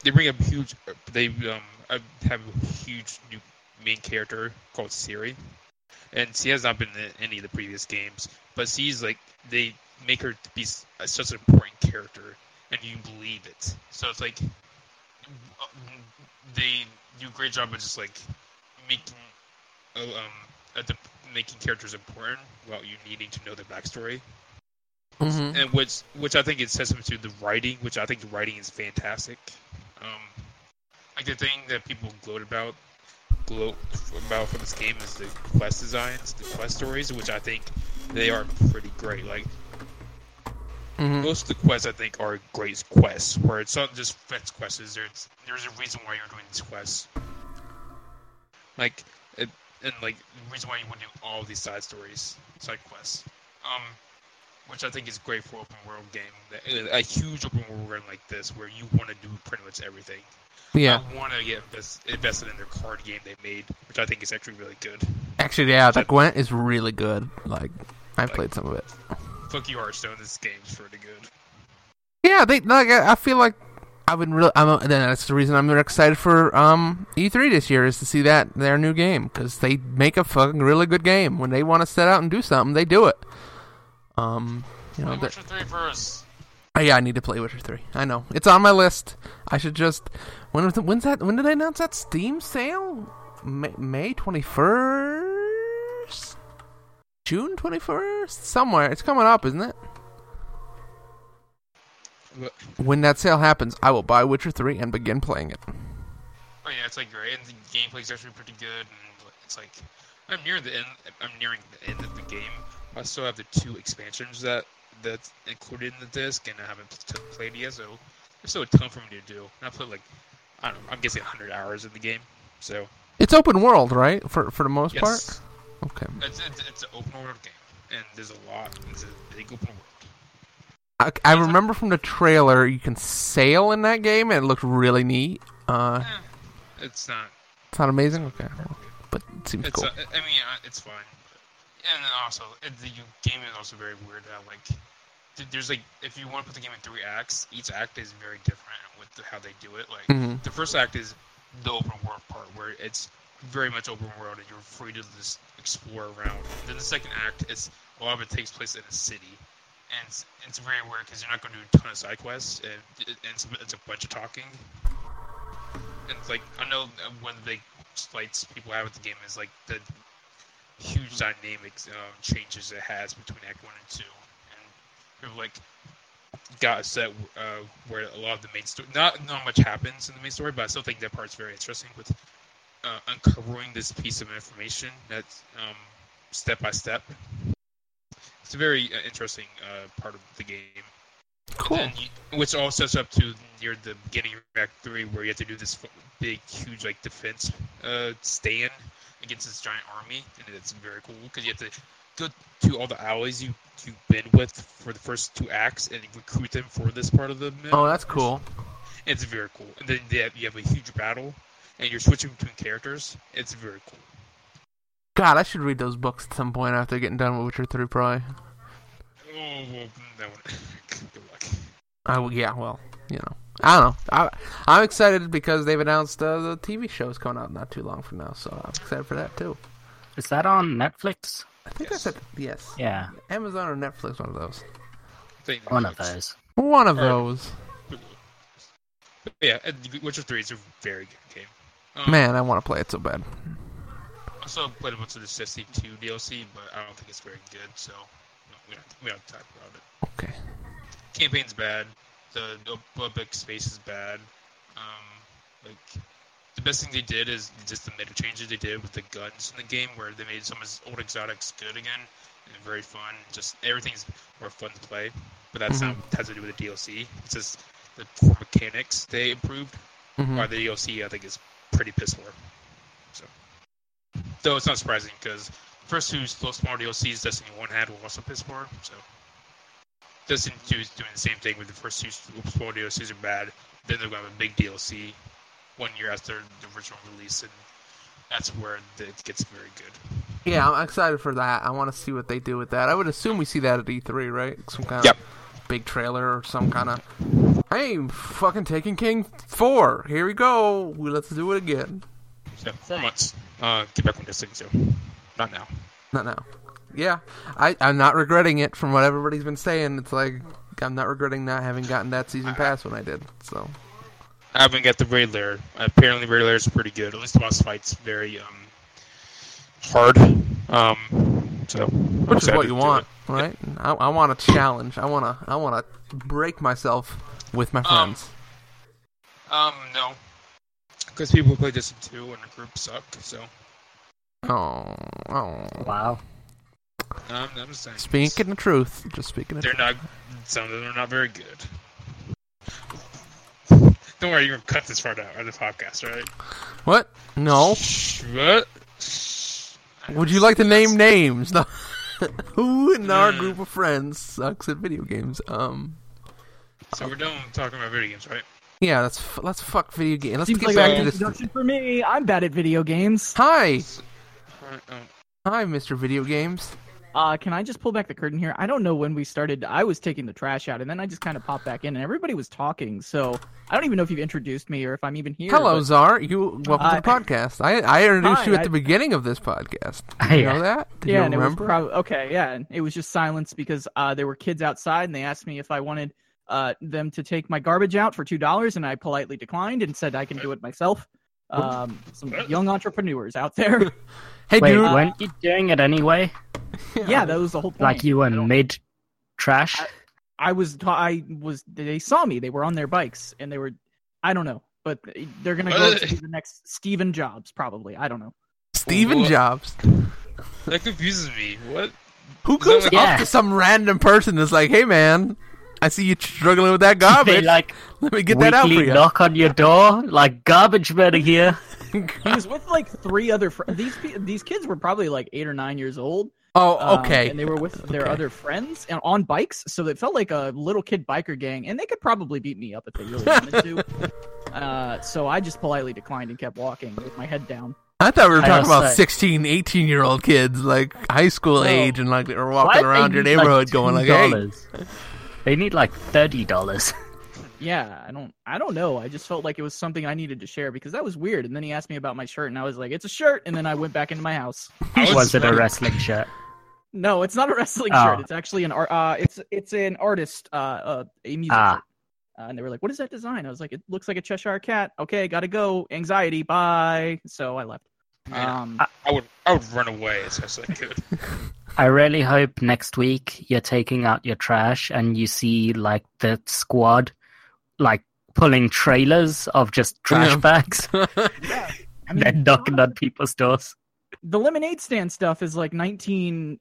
have a huge new main character called Ciri, and she has not been in any of the previous games, but she's like they make her to be such an important character, and you believe it. So it's like they do a great job of just like making characters important without you needing to know their backstory. And which I think is testament to the writing, which I think the writing is fantastic. Like the thing that people gloat about for this game is the quest designs, the quest stories, which I think they are pretty great. Like most of the quests I think are great quests, where it's not just fetch quests. There's a reason why you're doing these quests. And the reason why you want to do all these side quests. Which I think is great for open world game. A huge open world game like this, where you want to do pretty much everything. Yeah. I want to get invested in their card game they made, which I think is actually really good. Actually, yeah, the Gwent is really good. Like, I played some of it. Fuck you, Hearthstone. This game's pretty good. Yeah, I feel like that's the reason I'm excited for E3 this year, is to see their new game, because they make a fucking really good game. When they want to set out and do something, they do it. Witcher 3 first. Yeah, I need to play Witcher 3. I know. It's on my list. I should just... When did they announce that Steam sale? May 21st? June 21st? Somewhere. It's coming up, isn't it? What? When that sale happens, I will buy Witcher 3 and begin playing it. Oh yeah, it's like great. And the gameplay's actually pretty good. And it's like... I'm nearing the end of the game. I still have the 2 expansions that that's included in the disc, and I haven't played yet, so there's still a ton for me to do. And I played like, I don't know, I'm guessing 100 hours in the game. So it's open world, right? For the most part. Okay. It's an open world game, and there's a lot. It's a big open world. I remember from the trailer you can sail in that game, and it looked really neat. It's not. It's not amazing. Okay, but it seems cool. It's fun. And then also, the game is also very weird. There's like, if you want to put the game in 3 acts, each act is very different with how they do it. Like, the first act is the open world part, where it's very much open world and you're free to just explore around. Then the second act, a lot of it takes place in a city, and it's very weird because you're not going to do a ton of side quests, and it's a bunch of talking. And it's like, I know one of the big slights people have with the game is like the huge dynamics changes it has between Act 1 and 2, and like got a set where a lot of the main story, not much happens in the main story, but I still think that part's very interesting with uncovering this piece of information that's step by step. It's a very interesting part of the game. Cool. Which all sets up to near the beginning of Act 3, where you have to do this big, huge like defense stand against this giant army, and it's very cool because you have to go to all the allies you've been with for the first 2 acts and recruit them for this part of the mission. Oh, that's cool. It's very cool. And then you have a huge battle, and you're switching between characters. It's very cool. God, I should read those books at some point after getting done with Witcher 3 probably. Oh, well, that one. Good luck. Yeah, well, you know. I don't know. I'm excited because they've announced the TV show's coming out not too long from now, so I'm excited for that too. Is that on Netflix? I think that's it. Yes. Yeah. Amazon or Netflix, one of those. One of those. One of those. But yeah, Witcher 3 is a very good game. Man, I want to play it so bad. I also played a bunch of the Destiny 2 DLC, but I don't think it's very good, so we don't have to talk about it. Okay. Campaign's bad. The big space is bad. The best thing they did is just the meta changes they did with the guns in the game, where they made some of his old exotics good again and very fun. Just everything's more fun to play, but that's not has to do with the DLC. It's just the core mechanics they improved. While the DLC I think is pretty piss poor. So, though it's not surprising because the first 2 small DLCs Destiny 1 had were also piss poor. So. Destiny 2 is doing the same thing with the first 2 small DLCs are bad. Then they're going to have a big DLC 1 year after the original release, and that's where it gets very good. Yeah, I'm excited for that. I want to see what they do with that. I would assume we see that at E3, right? Some kind of big trailer or some kind of, hey, fucking Taken King 4. Here we go. Let's do it again. So, 4 months. Get back on Destiny 2. Not now. Not now. Yeah, I'm not regretting it from what everybody's been saying. It's like, I'm not regretting not having gotten that season pass when I did, so. I haven't got the Raid Lair. Apparently Raid Lair is pretty good. At least the boss fight's very hard. Which is what you want, right? I want a challenge. I want to break myself with my friends. No. Because people play Destiny 2 and the group suck, so. Oh. Wow. I'm just saying. Speaking the truth. Just speaking the truth. Some of them are not very good. Don't worry, you're going to cut this part out of the podcast, right? What? No. What? Would you like to name names? Who in our group of friends sucks at video games? So we're done talking about video games, right? Yeah, let's fuck video games. Let's Seems get like back an to this. introduction for me. I'm bad at video games. Hi, Mr. Video Games. Can I just pull back the curtain here? I don't know when we started. I was taking the trash out, and then I just kind of popped back in, and everybody was talking. So I don't even know if you've introduced me or if I'm even here. Hello, Czar. Welcome to the podcast. I introduced you at the beginning of this podcast. Did you know that? Did you remember? Okay, yeah. And it was just silence because there were kids outside, and they asked me if I wanted them to take my garbage out for $2, and I politely declined and said I can do it myself. Some young entrepreneurs out there. Hey, wait, dude. weren't you doing it anyway? Yeah, that was the whole point. Like you were mid trash? I was. They saw me. They were on their bikes, and they were. I don't know, but they're gonna go to the next Steven Jobs, probably. I don't know. Steven Jobs. That confuses me. What? Who goes Yeah. up to some random person that's like, "Hey, man, I see you struggling with that garbage. They like Let me get that out for weekly you." knock on your door, like garbage men are here. He was with like 3 other friends. These kids were probably like 8 or 9 years old. Oh, okay. And they were with their Okay. other friends and on bikes, so it felt like a little kid biker gang, and they could probably beat me up if they really wanted to. So I just politely declined and kept walking with my head down. I thought we were I talking also- about 16, 18-year-old kids, like high school age, and like they were walking Why around they your need, neighborhood going like, "Hey." $2? They need like $30. Yeah, I don't know. I just felt like it was something I needed to share because that was weird. And then he asked me about my shirt, and I was like, "It's a shirt." And then I went back into my house. Was it a wrestling shirt? No, it's not a wrestling Oh. shirt. It's actually an art. It's an artist. A music shirt. And they were like, "What is that design?" I was like, "It looks like a Cheshire cat." Okay, gotta go. Anxiety. Bye. So I left. Man, I would run away as fast as I could. I really hope next week you're taking out your trash and you see like the squad like pulling trailers of just trash Yeah. bags. I mean, They're knocking on people's doors. the lemonade stand stuff is like 1940s.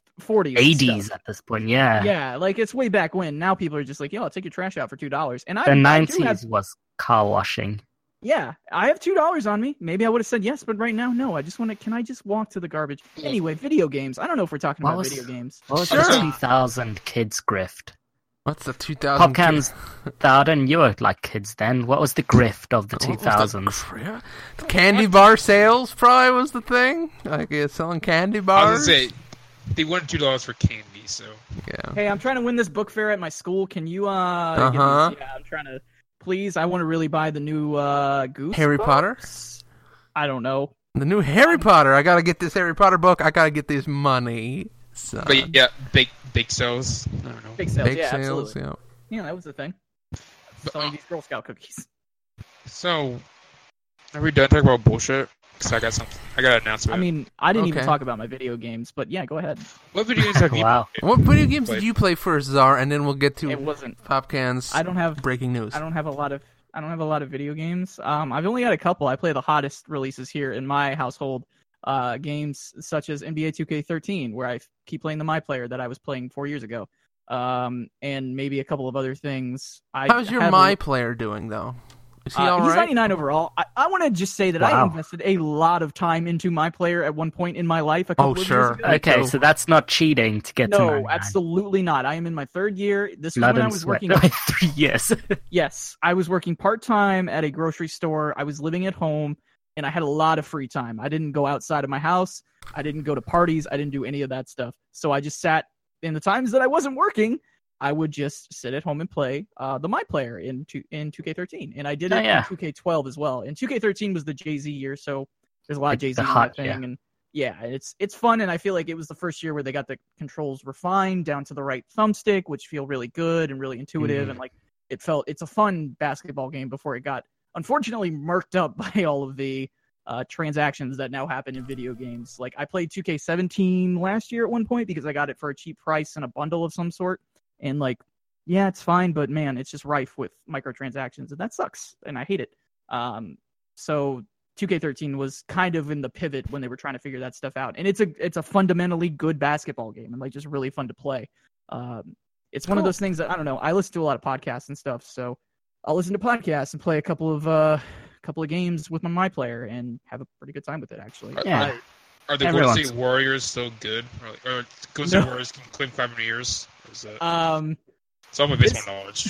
80s stuff. at this point, yeah. Yeah, like it's way back when. Now people are just like, "Yo, I'll take your trash out for $2." And The I do 90s have, was car washing. yeah, I have $2 on me. Maybe I would have said yes, but right now, no. I just want to. Can I just walk to the garbage? Anyway, video games. I don't know if we're talking What about was- video games. What was Sure. the 2000 kids grift? What's the 2000? Popcans, Darden, you were like kids then. What was the grift of the What was the 2000s? Candy bar sales probably was the thing. Like selling candy I was bars. gonna say they wanted $2 for candy, so Yeah. Hey, I'm trying to win this book fair at my school. Can you give me- Uh-huh. yeah, I'm trying to. Please, I want to really buy the new Goose. Harry Potter? books. I don't know. The new Harry Potter. I gotta get this Harry Potter book. I gotta get this money. So, but yeah, bake sales. I don't know. Big sales, bake yeah, sales. absolutely. Yeah. Yeah, that was the thing. Selling these Girl Scout cookies. So, are we done talking about bullshit? Because I got an announcement. I mean, I didn't even Okay. talk about my video games, but yeah, go ahead. what video games have you? Wow. What video games Played. did you play first, Czar? And then we'll get to It wasn't. Popcans. I don't have. breaking news. I don't have a lot of video games. I've only got a couple. I play the hottest releases here in my household. Games such as NBA 2K13, where I keep playing the My Player that I was playing 4 years ago. And maybe a couple of other things. How's your My Player doing though? Is he all He's right? 99 overall. I want to just say that I Wow. invested a lot of time into My Player at one point in my life. A couple of sure. years ago. Okay, so that's not cheating to get to No, 99. absolutely not. I am in my 3rd year. This was Blood when I and was sweat. working. 3 years. Yes, I was working part-time at a grocery store. I was living at home, and I had a lot of free time. I didn't go outside of my house. I didn't go to parties. I didn't do any of that stuff. So I just sat in the times that I wasn't working. I would just sit at home and play the My Player in 2K13, and I did it yeah. in 2K12 as well. And 2K13 was the Jay-Z year, so there's a lot of It's Jay-Z the in hot, that thing, and yeah, it's fun. And I feel like it was the first year where they got the controls refined down to the right thumbstick, which feel really good and really intuitive, and like it's a fun basketball game before it got unfortunately murked up by all of the transactions that now happen in video games. Like I played 2K17 last year at one point because I got it for a cheap price in a bundle of some sort. And like, yeah, it's fine, but man, it's just rife with microtransactions, and that sucks, and I hate it. So 2K13 was kind of in the pivot when they were trying to figure that stuff out, and it's a fundamentally good basketball game, and like just really fun to play. It's one of Cool. those things that I don't know. I listen to a lot of podcasts and stuff, so I'll listen to podcasts and play a couple of games with my Player and have a pretty good time with it. Actually, Yeah. Are the Golden Everyone's- State Warriors still good? Or Golden State Warriors can claim 5 years? Or is that... It's all my baseball knowledge.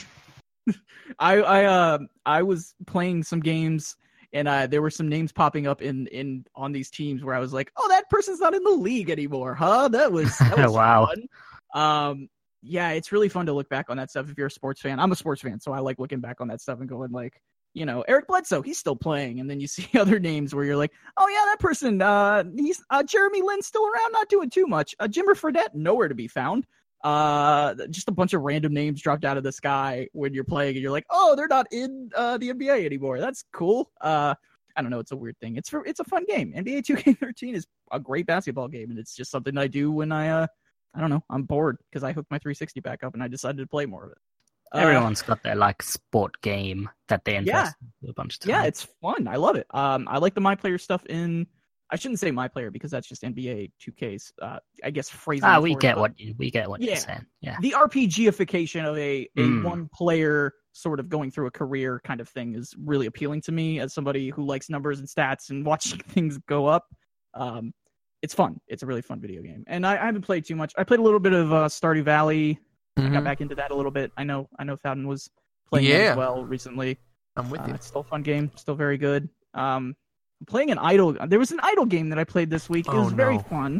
I was playing some games, and there were some names popping up on these teams where I was like, oh, that person's not in the league anymore, huh? That was Wow. fun. Yeah, it's really fun to look back on that stuff if you're a sports fan. I'm a sports fan, so I like looking back on that stuff and going like, Eric Bledsoe, he's still playing, and then you see other names where you're like, oh yeah, that person, he's Jeremy Lin's still around, not doing too much. Jimmer Fredette, nowhere to be found. Just a bunch of random names dropped out of the sky when you're playing, and you're like, oh, they're not in the NBA anymore. That's cool. I don't know. It's a weird thing. It's a fun game. NBA 2K13 is a great basketball game, and it's just something I do when I don't know, I'm bored because I hooked my 360 back up and I decided to play more of it. Everyone's got their like sport game that they invest in a bunch of time. Yeah, it's fun. I love it. I like the My Player stuff in I shouldn't say my player because that's just NBA 2K's. I guess phrasing. We get what you're saying. Yeah. The RPGification of a one player sort of going through a career kind of thing is really appealing to me as somebody who likes numbers and stats and watching things go up. It's fun. It's a really fun video game, and I haven't played too much. I played a little bit of Stardew Valley. I got back into that a little bit. I know Fountain was playing it as well recently. I'm with you. It's still a fun game. Still very good. Playing an idle. There was an idle game that I played this week. It was very fun.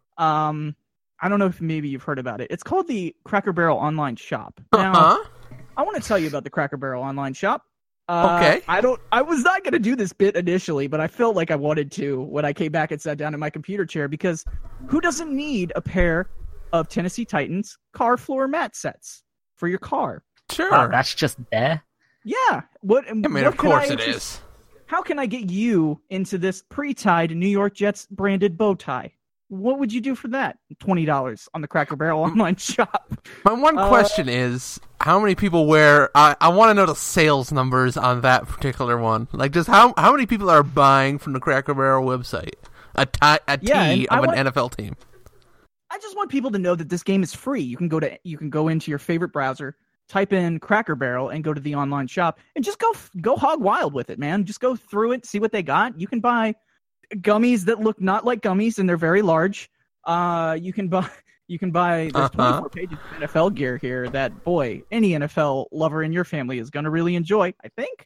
I don't know if maybe you've heard about it. It's called the Cracker Barrel Online Shop. Now, I want to tell you about the Cracker Barrel Online Shop. Okay. I was not going to do this bit initially, but I felt like I wanted to when I came back and sat down in my computer chair, because who doesn't need a pair of Tennessee Titans car floor mat sets for your car? Sure. Oh, that's just there. Yeah. Of course it is. How can I get you into this pre-tied New York Jets branded bow tie? What would you do for that? $20 on the Cracker Barrel Online Shop. My one question is, how many people wear... I want to know the sales numbers on that particular one. Like, just how many people are buying from the Cracker Barrel website a tee of an NFL team? I just want people to know that this game is free. You can go into your favorite browser, type in Cracker Barrel, and go to the online shop, and just go hog wild with it, man. Just go through it, see what they got. You can buy gummies that look not like gummies, and they're very large. You can buy. There's 24 pages of NFL gear here that, boy, any NFL lover in your family is gonna really enjoy, I think.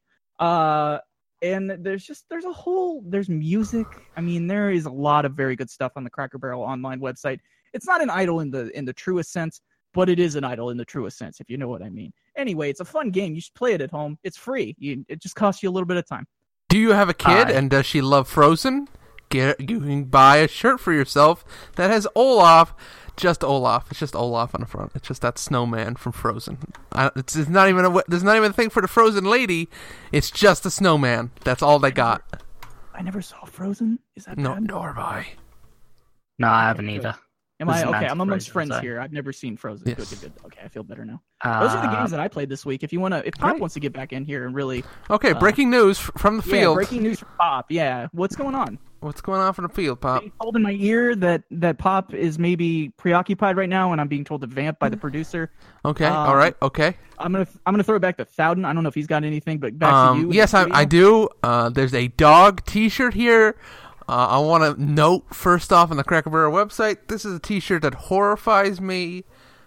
And there's music. I mean, there is a lot of very good stuff on the Cracker Barrel online website. It's not an idol in the truest sense, but it is an idol in the truest sense, if you know what I mean. Anyway, it's a fun game. You should play it at home. It's free. It just costs you a little bit of time. Do you have a kid, and does she love Frozen? You can buy a shirt for yourself that has Olaf. Just Olaf. It's just Olaf on the front. It's just that snowman from Frozen. There's not even a thing for the Frozen lady. It's just a snowman. That's all they got. I never saw Frozen. Is that no? bad? Nor have I. No, I haven't either. Am I okay? I'm amongst friends here. I've never seen Frozen. Yes. Good. Okay, I feel better now. Those are the games that I played this week. If Pop wants to get back in here and really. Okay, breaking news from the field. Breaking news from Pop. Yeah, what's going on? What's going on from the field, Pop? Being told in my ear that Pop is maybe preoccupied right now, and I'm being told to vamp by the producer. Okay, all right, okay. I'm gonna throw it back to Thouden. I don't know if he's got anything, but back to you. Yes, I do. There's a dog T-shirt here. I want to note first off on the Cracker Barrel website, this is a T-shirt that horrifies me.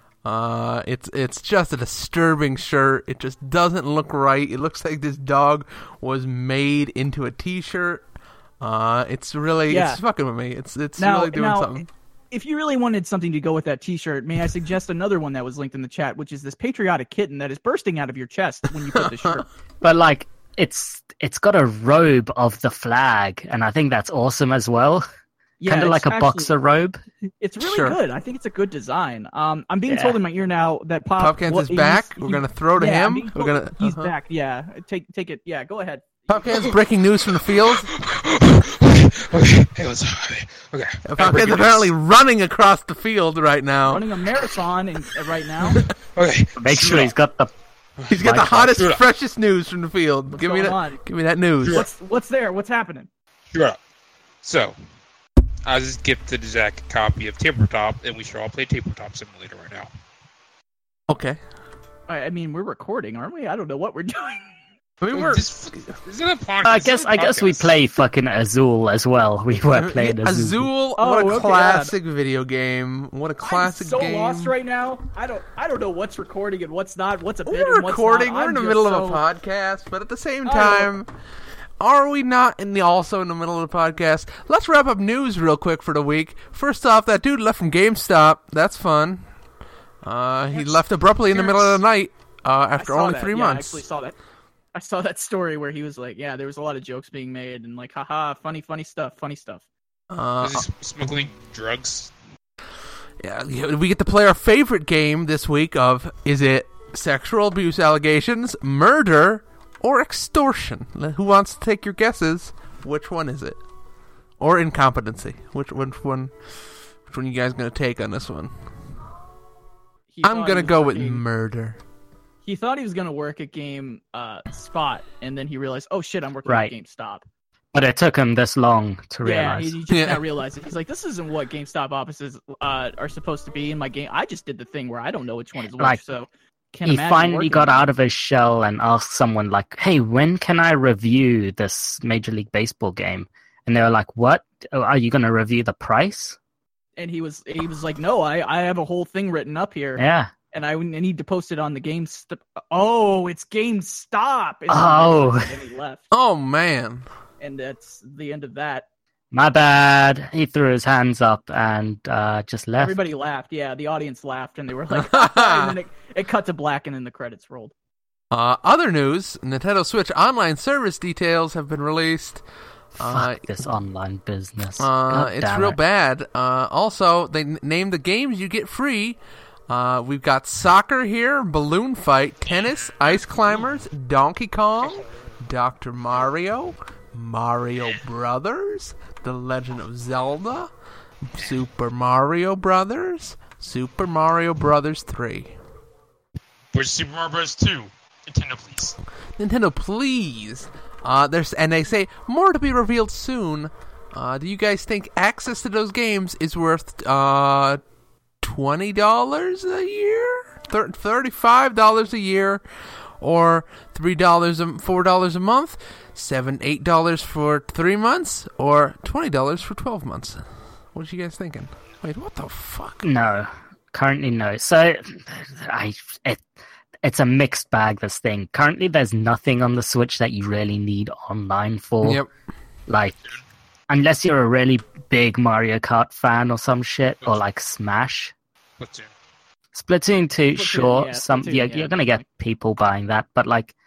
It's just a disturbing shirt. It just doesn't look right. It looks like this dog was made into a T-shirt. It's fucking with me. It's really doing something. If you really wanted something to go with that T-shirt, may I suggest another one that was linked in the chat, which is this patriotic kitten that is bursting out of your chest when you put the shirt. But like, it's got a robe of the flag, and I think that's awesome as well. Yeah, kind of like a boxer robe. It's really good. I think it's a good design. I'm being told in my ear now that Popcans is back. We're gonna throw to him. He's back. Yeah, take it. Yeah, go ahead. Popcans, breaking news from the field. Okay. Popcans apparently running across the field right now. Running a marathon right now. Okay. Make sure he's got the. He's got the hottest, freshest news from the field. Give me that news. What's there? What's happening? Sure. So, I just gifted Zach a copy of Tabletop, and we should all play Tabletop Simulator right now. Okay. I mean, we're recording, aren't we? I don't know what we're doing. I mean, I guess we play fucking Azul as well. We were playing Azul. Azul, what a classic video game! What a classic game! I'm so lost right now. I don't know what's recording and what's not. What's a bit We're and what's recording. not. We're in the middle of a podcast, but at the same time, are we not also in the middle of the podcast? Let's wrap up news real quick for the week. First off, that dude left from GameStop. That's fun. He left abruptly in the middle of the night after only 3 months. I actually saw that. I saw that story where he was like, yeah, there was a lot of jokes being made and like, haha, funny stuff. Is he smuggling drugs? Yeah, we get to play our favorite game this week of, is it sexual abuse allegations, murder, or extortion? Who wants to take your guesses? Which one is it? Or incompetency? Which one you guys going to take on this one? I'm going to go with murder. He thought he was going to work at GameSpot, and then he realized, oh shit, I'm working at GameStop. But it took him this long to Yeah, realize. he just now realized it. He's like, this isn't what GameStop offices are supposed to be in my game. I just did the thing where I don't know which one is which, Like, so can't He imagine finally working got with out them. of his shell and asked someone like, "Hey, when can I review this Major League Baseball game?" And they were like, "What? Are you going to review the price?" And he was like, no, I have a whole thing written up here, Yeah. and I need to post it on the GameStop. Oh, it's GameStop. And Oh. and he left, Oh man. and that's the end of that. My bad. He threw his hands up and just left. Everybody laughed. Yeah, the audience laughed, and they were like, and then it cut to black, and then the credits rolled. Other news: Nintendo Switch Online service details have been released. Fuck this online business. God It's damn real it. bad. Also, they named the games you get free. We've got soccer here, balloon fight, tennis, ice climbers, Donkey Kong, Dr. Mario, Mario Brothers, The Legend of Zelda, Super Mario Brothers, Super Mario Brothers 3. Where's Super Mario Bros. 2? Nintendo, please. Nintendo, please. And they say more to be revealed soon. Do you guys think access to those games is worth $20 a year, $35 a year, or $4 a month, $8 for 3 months, or $20 for 12 months? What are you guys thinking? Wait, what the fuck? No. Currently, no. So, it's a mixed bag, this thing. Currently, there's nothing on the Switch that you really need online for. Yep. Like, unless you're a really big Mario Kart fan or some shit, or like Smash. What's it? Splatoon 2, Splatoon, sure. yeah, Some Splatoon, you're yeah, going to get definitely. people buying that, but like,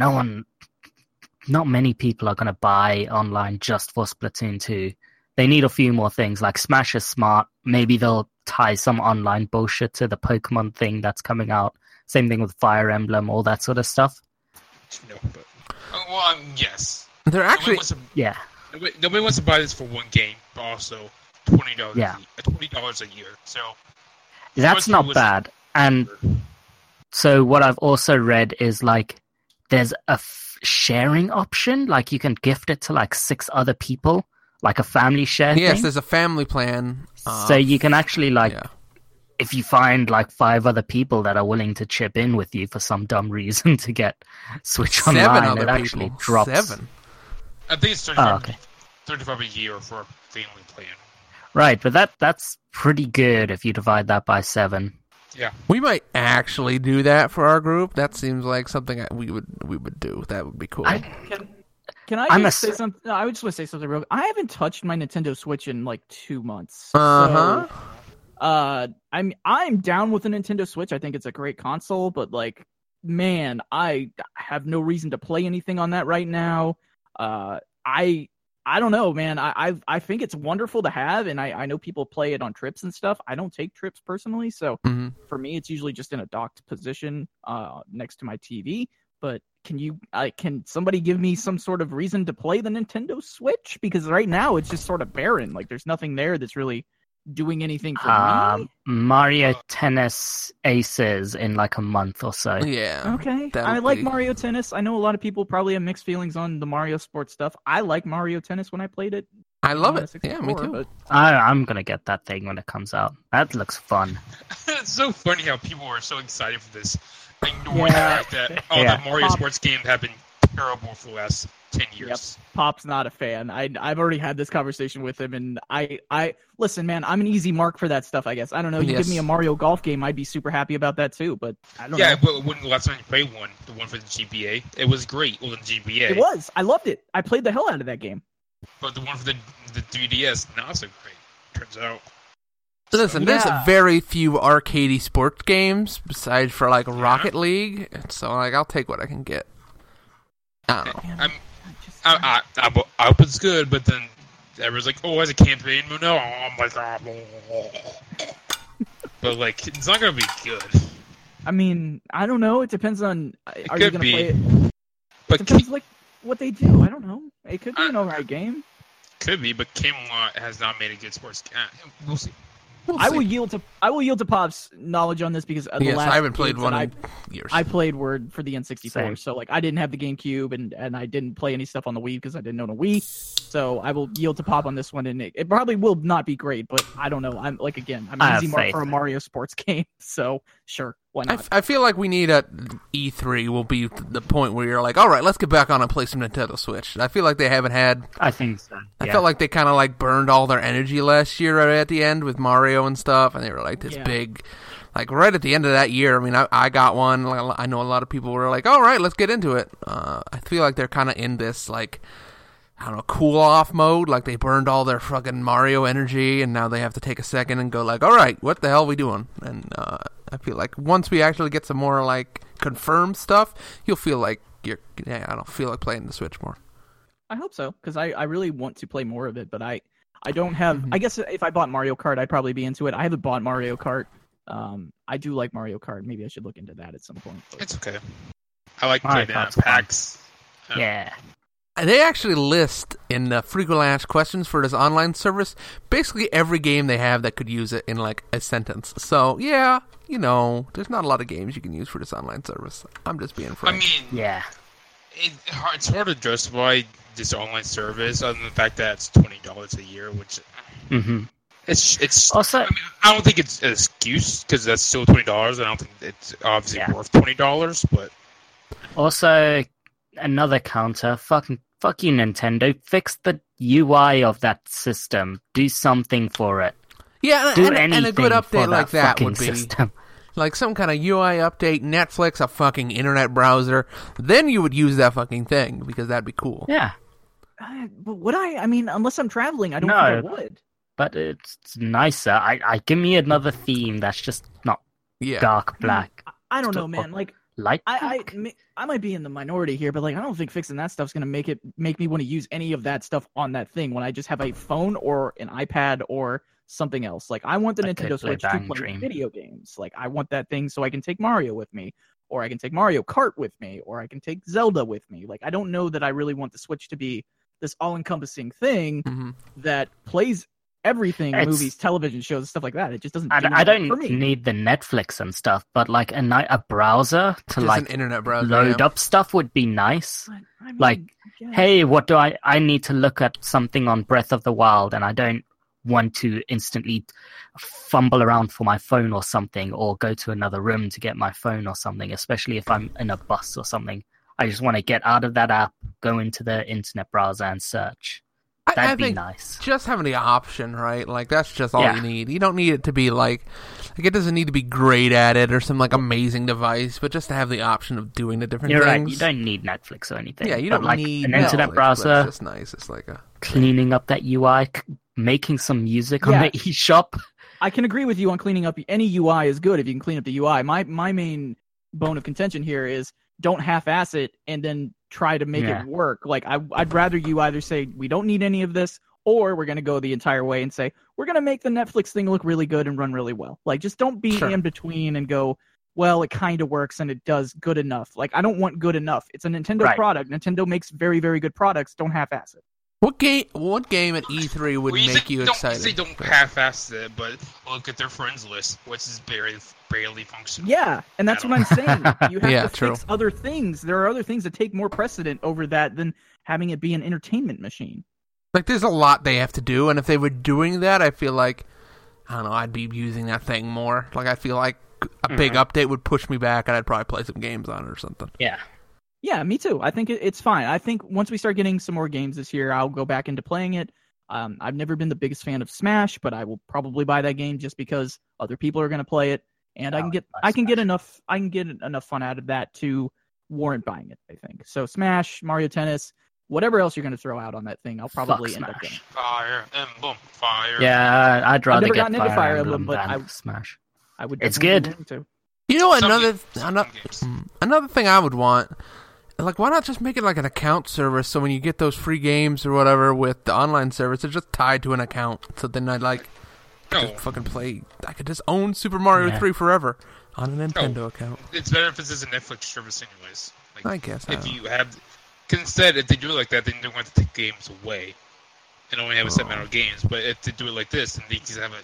not many people are going to buy online just for Splatoon 2. They need a few more things. Like, Smash is smart. Maybe they'll tie some online bullshit to the Pokemon thing that's coming out. Same thing with Fire Emblem, all that sort of stuff. No, but yes. They're actually... Yeah. Nobody wants to buy this for one game, but also $20. Yeah. $20 a year. So That's not bad. And so what I've also read is like there's a sharing option. Like you can gift it to like 6 other people, like a family share Yes, thing. there's a family plan. So you can actually like, yeah. if you find like 5 other people that are willing to chip in with you for some dumb reason to get Switch 7 Online, other it actually people. drops. 7. I think it's 35 a year for a family plan. Right, but that's pretty good if you divide that by 7. Yeah. We might actually do that for our group. That seems like something we would do. That would be cool. Can I I'm just say something? No, I would just want to say something real. I haven't touched my Nintendo Switch in like 2 months. Uh-huh. So, I'm down with the Nintendo Switch. I think it's a great console, but like, man, I have no reason to play anything on that right now. I don't know, man. I think it's wonderful to have, and I know people play it on trips and stuff. I don't take trips personally, so Mhm. for me, it's usually just in a docked position next to my TV. But can somebody give me some sort of reason to play the Nintendo Switch? Because right now it's just sort of barren. Like there's nothing there that's really doing anything for me. Mario Tennis Aces in like a month or so. Yeah. Okay, That I would like be- Mario Tennis. I know a lot of people probably have mixed feelings on the Mario Sports stuff. I like Mario Tennis when I played it. I love on it. the Yeah, me 64, too. but- I'm gonna get that thing when it comes out. That looks fun. It's so funny how people are so excited for this, ignoring Yeah. the fact that Yeah. the Mario Pop- sports games have been terrible for the last 10 years. Pop's not a fan. I've already had this conversation with him, and I listen, man. I'm an easy mark for that stuff. I guess I don't know. You Yes. give me a Mario Golf game, I'd be super happy about that too. But I don't Yeah, know. but when the last time you played one, the one for the GBA, it was great. Well, the GBA, It was. I loved it. I played the hell out of that game. but the one for the 3DS, not so great. Turns out. Listen, there's Yeah. very few arcadey sports games besides for like Rocket League. So like, I'll take what I can get. I don't know. I hope it's good, but then everyone's like, "Oh, as a campaign mode, no, oh my god." But like, it's not gonna be good. I mean, I don't know. It depends on. Are you could gonna be. play it? But Depends like what they do. I don't know. It could be an alright game. could be, but Camelot has not made a good sports game. We'll see. I will yield to Pop's knowledge on this because the last I haven't played games one that in years. I played were for the N64, Same. so like I didn't have the GameCube and I didn't play any stuff on the Wii because I didn't own a Wii. So I will yield to Pop on this one, and it probably will not be great, but I don't know. I'm like I'm I an have easy mark faith. for a Mario sports game, so sure, why not? I feel like we need E3 will be the point where you're like, all right, let's get back on and play some Nintendo Switch. I feel like they haven't had. I think so. I yeah. felt like they kind of like burned all their energy last year right at the end with Mario and stuff, and they were like this big, like right at the end of that year. I mean, I got one. I know a lot of people were like, all right, let's get into it. I feel like they're kind of in this like, I don't know, cool off mode. Like they burned all their fucking Mario energy, and now they have to take a second and go like, all right, what the hell are we doing? And I feel like once we actually get some more like confirmed stuff, you'll feel like I don't feel like playing the Switch more. I hope so because I really want to play more of it, but I don't have. I guess if I bought Mario Kart, I'd probably be into it. I haven't bought Mario Kart. I do like Mario Kart. Maybe I should look into that at some point. But... It's okay. I like Mario playing Kart's fun. packs. Yeah. They actually list in the frequently asked questions for this online service basically every game they have that could use it in like a sentence. So yeah, there's not a lot of games you can use for this online service. I'm just being frank. I mean, Yeah. it's hard to justify this online service other than the fact that it's $20 a year, which hmm it's. Also, I mean, I don't think it's an excuse because that's still $20. I don't think it's obviously worth $20, but also another counter. Fuck you, Nintendo. Fix the UI of that system. Do something for it. Yeah, Do and anything a good for update like that fucking would be system. like some kind of UI update, Netflix, a fucking internet browser. Then you would use that fucking thing because that'd be cool. Yeah, But would I? I mean, unless I'm traveling, I don't No. think I would. but it's nicer. I give me another theme that's just not Yeah. dark black. I don't Still- know, man. Like Light I black? I might be in the minority here, but like I don't think fixing that stuff's gonna make me want to use any of that stuff on that thing when I just have a phone or an iPad or something else. Like I want the I Nintendo could play Switch to Bang play Dream. video games. Like I want that thing so I can take Mario with me, or I can take Mario Kart with me, or I can take Zelda with me. Like I don't know that I really want the Switch to be this all-encompassing thing Mhm. that plays everything, It's- movies, television shows, stuff like that. It just doesn't. I do I anything for don't me. need the Netflix and stuff, but like a browser to Just like an internet browser. load yeah. up stuff would be nice. But, I mean, Like, yeah. Hey, what do I need to look at something on Breath of the Wild, and I don't want to instantly fumble around for my phone or something, or go to another room to get my phone or something, especially if I'm in a bus or something. I just want to get out of that app, go into the internet browser and search. I That'd be think nice. just having the option, right? Like that's just all Yeah. you need. You don't need it to be like it doesn't need to be great at it or some like amazing device, but just to have the option of doing the different You're things. right. You don't need Netflix or anything. Yeah, you but don't like need an internet Netflix, but browser, It's just nice. It's like a cleaning up that UI, making some music Yeah. on the eShop. I can agree with you on cleaning up. Any UI is good if you can clean up the UI. My main bone of contention here is don't half-ass it and then try to make Yeah. it work. Like I'd rather you either say we don't need any of this, or we're going to go the entire way and say we're going to make the Netflix thing look really good and run really well. Like just don't be Sure. in between and go, well, it kind of works and it does good enough. Like I don't want good enough. It's a Nintendo Right. product. Nintendo makes very, very good products. Don't half-ass it. What game at E3 would Well, make you excited? They don't half-ass it, but look at their friends list, which is barely functional. Yeah, and that's what I'm saying. You have Yeah, to true. fix other things. There are other things that take more precedent over that than having it be an entertainment machine. Like there's a lot they have to do, and if they were doing that, I feel like I don't know, I'd be using that thing more. Like I feel like a big update would push me back, and I'd probably play some games on it or something. Yeah. Yeah, me too. I think it's fine. I think once we start getting some more games this year, I'll go back into playing it. I've never been the biggest fan of Smash, but I will probably buy that game just because other people are going to play it, and I can get enough fun out of that to warrant buying it. I think so. Smash, Mario Tennis, whatever else you're going to throw out on that thing, I'll probably end up Smash. getting. Fire Emblem, fire. Yeah, I'd rather never get gotten into Fire Emblem but than Smash. I would. It's definitely be good. willing to. You know, Some games. another thing I would want, like, why not just make it like an account service? So when you get those free games or whatever with the online service, it's just tied to an account. So then I'd like No, just fucking play. I could just own Super Mario Yeah. 3 forever on a Nintendo account. it's better if it's just a Netflix service anyways. Like, I guess. I if don't you have, because instead, if they do it like that, then they don't have to take games away and only have a set amount of games. But if they do it like this, then they just have a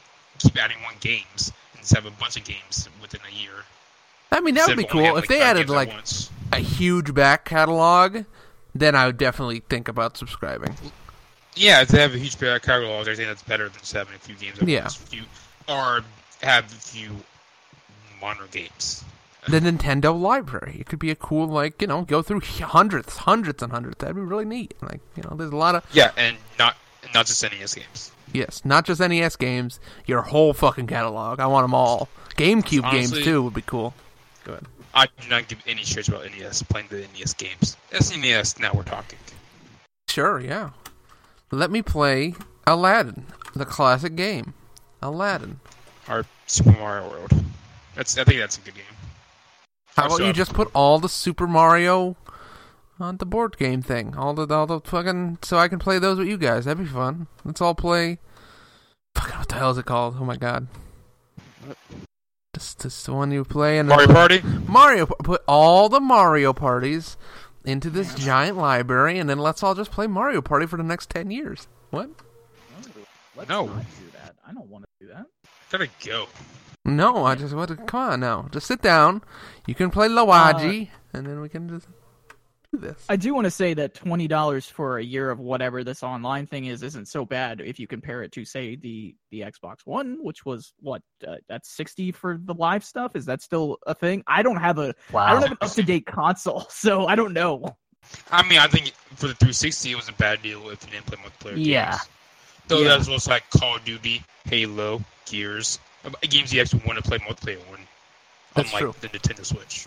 keep adding more games and just have a bunch of games within a year. I mean, that would be cool if they added like a huge back catalog. Then I would definitely think about subscribing. Yeah, if they have a huge back catalog, I think that's better than just having a few games at once. Or have a few minor games. The Nintendo library. It could be a cool, like, go through hundreds and hundreds. That'd be really neat. Like, there's a lot of... Yeah, and not just NES games. Yes, not just NES games. Your whole fucking catalog. I want them all. GameCube games, too, would be cool. Go ahead. I do not give any shits about NES playing the NES games. SNES, now we're talking. Sure, yeah. Let me play Aladdin, the classic game. Aladdin. Or Super Mario World. I think that's a good game. How about you just put all the Super Mario on the board game thing? All the fucking... So I can play those with you guys. That'd be fun. Let's all play... Fucking, what the hell is it called? Oh my god. What? This the one you play in... Mario Party? Put all the Mario parties into this giant library, and then let's all just play Mario Party for the next 10 years. What? Let's not do that. I don't want to do that. Gotta go. No, I just want to... Come on, now. Just sit down. You can play Luigi, and then we can just do this. I do want to say that $20 for a year of whatever this online thing isn't so bad if you compare it to, say, the Xbox One, which was, that's $60 for the live stuff? Is that still a thing? I don't have an up-to-date console, so I don't know. I mean, I think for the 360, it was a bad deal if you didn't play multiplayer games. Though that was like Call of Duty, Halo, Gears... games you actually want to play multiplayer on, unlike the Nintendo Switch.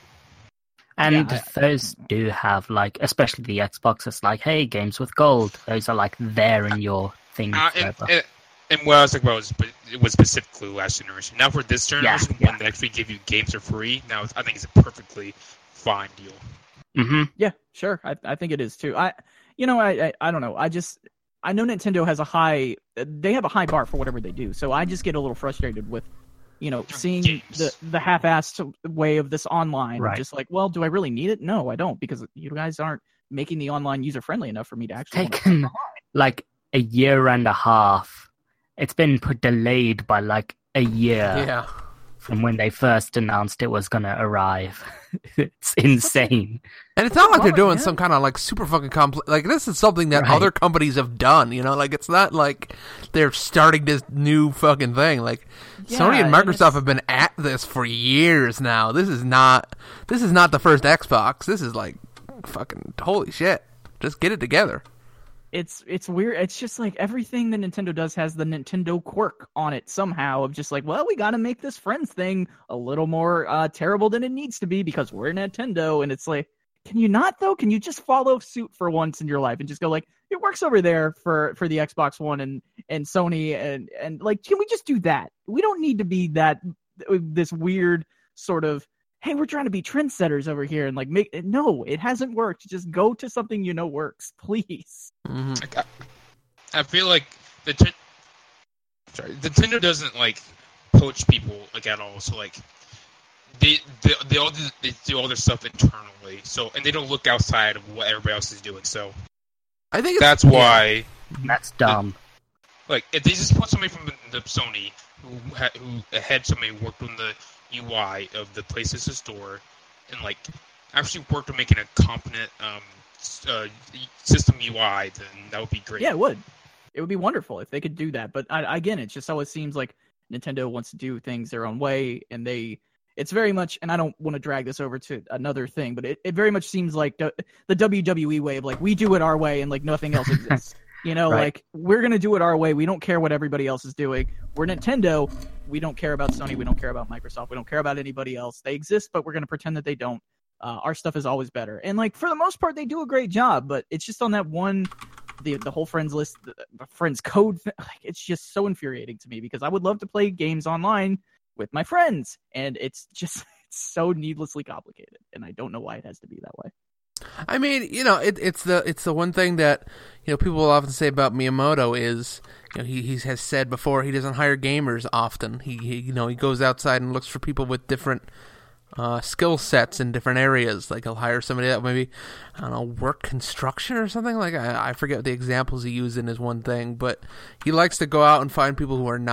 And those do have, like, especially the Xbox, it's like, hey, games with gold. Those are, like, there in your thing forever. And what I was talking about was specifically last generation. Now for this generation, when they actually give you games for free, now I think it's a perfectly fine deal. Mm-hmm. Yeah, sure. I think it is, too. I don't know. I know Nintendo has a high bar for whatever they do, so I just get a little frustrated with, seeing the half-assed way of this online. Right. Just like, well, do I really need it? No, I don't, because you guys aren't making the online user-friendly enough for me to actually... Taken, like, a year and a half. It's been delayed by, like, a year from when they first announced it was going to arrive. It's insane. And it's not like they're doing some kind of like super fucking complex. Like, this is something that other companies have done, Like, it's not like they're starting this new fucking thing. Like, Sony and Microsoft have been at this for years now. This is not the first Xbox. This is like fucking holy shit. Just get it together. It's weird. It's just like everything that Nintendo does has the Nintendo quirk on it somehow of just like, well, we got to make this Friends thing a little more terrible than it needs to be because we're Nintendo. And it's like, can you not, though? Can you just follow suit for once in your life and just go like, it works over there for the Xbox One and Sony and like, can we just do that? We don't need to be this weird sort of, hey, we're trying to be trendsetters over here and like no, it hasn't worked. Just go to something works, please. Mm-hmm. I feel like Nintendo doesn't like poach people like at all. So like they do all their stuff internally. So and they don't look outside of what everybody else is doing. So I think that's why that's dumb. Like if they just put somebody from the Sony who had somebody who worked on the UI of the PlayStation Store and like actually worked on making a competent system UI, then that would be great. Yeah, it would. It would be wonderful if they could do that. But again, it just always seems like Nintendo wants to do things their own way, and it's very much, and I don't want to drag this over to another thing, but it very much seems like the WWE way of like, we do it our way and like nothing else exists. Right. Like, we're going to do it our way. We don't care what everybody else is doing. We're Nintendo. We don't care about Sony. We don't care about Microsoft. We don't care about anybody else. They exist, but we're going to pretend that they don't. Our stuff is always better. And, like, for the most part, they do a great job, but it's just on that one, the whole friends list, the friends code, like, it's just so infuriating to me because I would love to play games online with my friends, and it's just so needlessly complicated, and I don't know why it has to be that way. I mean, it's the one thing that people will often say about Miyamoto is he has said before he doesn't hire gamers often. He goes outside and looks for people with different skill sets in different areas. Like he'll hire somebody that maybe work construction or something. Like I forget the examples he used in his one thing, but he likes to go out and find people who are not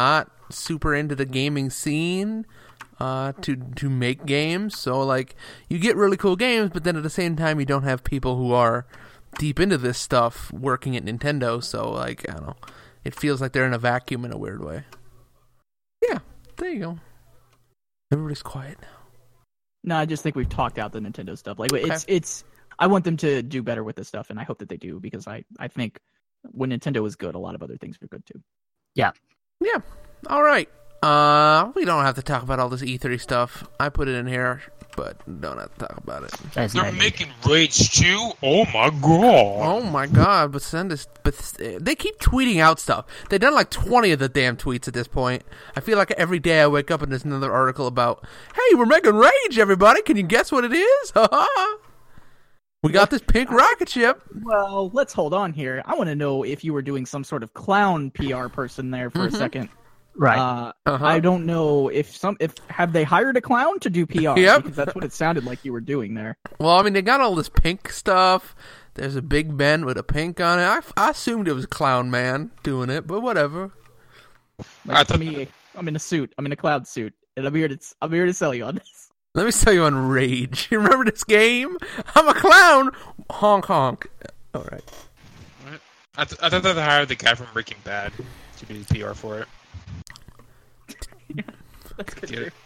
super into the gaming scene to make games. So like you get really cool games, but then at the same time you don't have people who are deep into this stuff working at Nintendo. So like I don't know, it feels like they're in a vacuum in a weird way. Yeah, there you go. Everybody's quiet now. No, I just think we've talked out the Nintendo stuff. Like Okay. it's I want them to do better with this stuff, and I hope that they do, because I think when Nintendo was good, a lot of other things were good too. Yeah. All right. We don't have to talk about all this E3 stuff. I put it in here, but don't have to talk about it. They're making Rage 2? Oh my god. Oh my god, but they keep tweeting out stuff. They've done like 20 of the damn tweets at this point. I feel like every day I wake up and there's another article about, hey, we're making Rage, everybody. Can you guess what it is? We got this pink rocket ship. Well, let's hold on here. I want to know if you were doing some sort of clown PR person there for a second. Right. I don't know if have they hired a clown to do PR? Yep. Because that's what it sounded like you were doing there. Well, I mean, they got all this pink stuff. There's a Big Ben with a pink on it. I assumed it was Clown Man doing it, but whatever. Like, to me, I'm in a suit. I'm in a clown suit, and I'm here to sell you on this. Let me sell you on Rage. You remember this game? I'm a clown. Honk honk. All right. I thought they hired the guy from Breaking Bad to do the PR for it. That's good. Get it?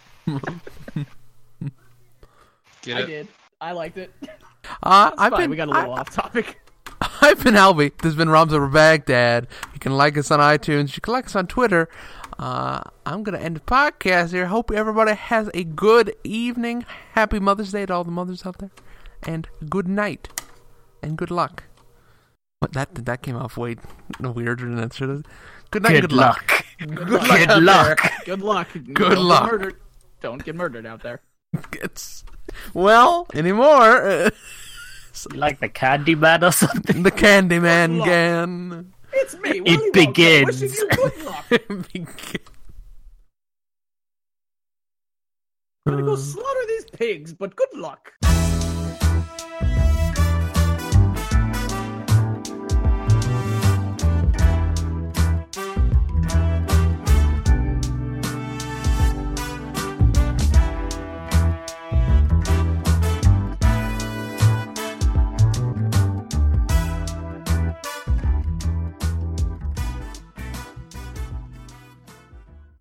Get I it? did. I liked it. We got a little off topic. I've been Albie. This has been Robs Over Baghdad. You can like us on iTunes. You can like us on Twitter. I'm going to end the podcast here. Hope everybody has a good evening. Happy Mother's Day to all the mothers out there. And good night. And good luck. What, that came off way weirder than it should have. Good night. Good luck. Good luck. luck. Luck. Good luck. Good luck. Don't get murdered out there. Anymore. You like the Candyman or something? The Candyman again. It's me. It begins. Wishing you good luck. I'm gonna go slaughter these pigs, but good luck.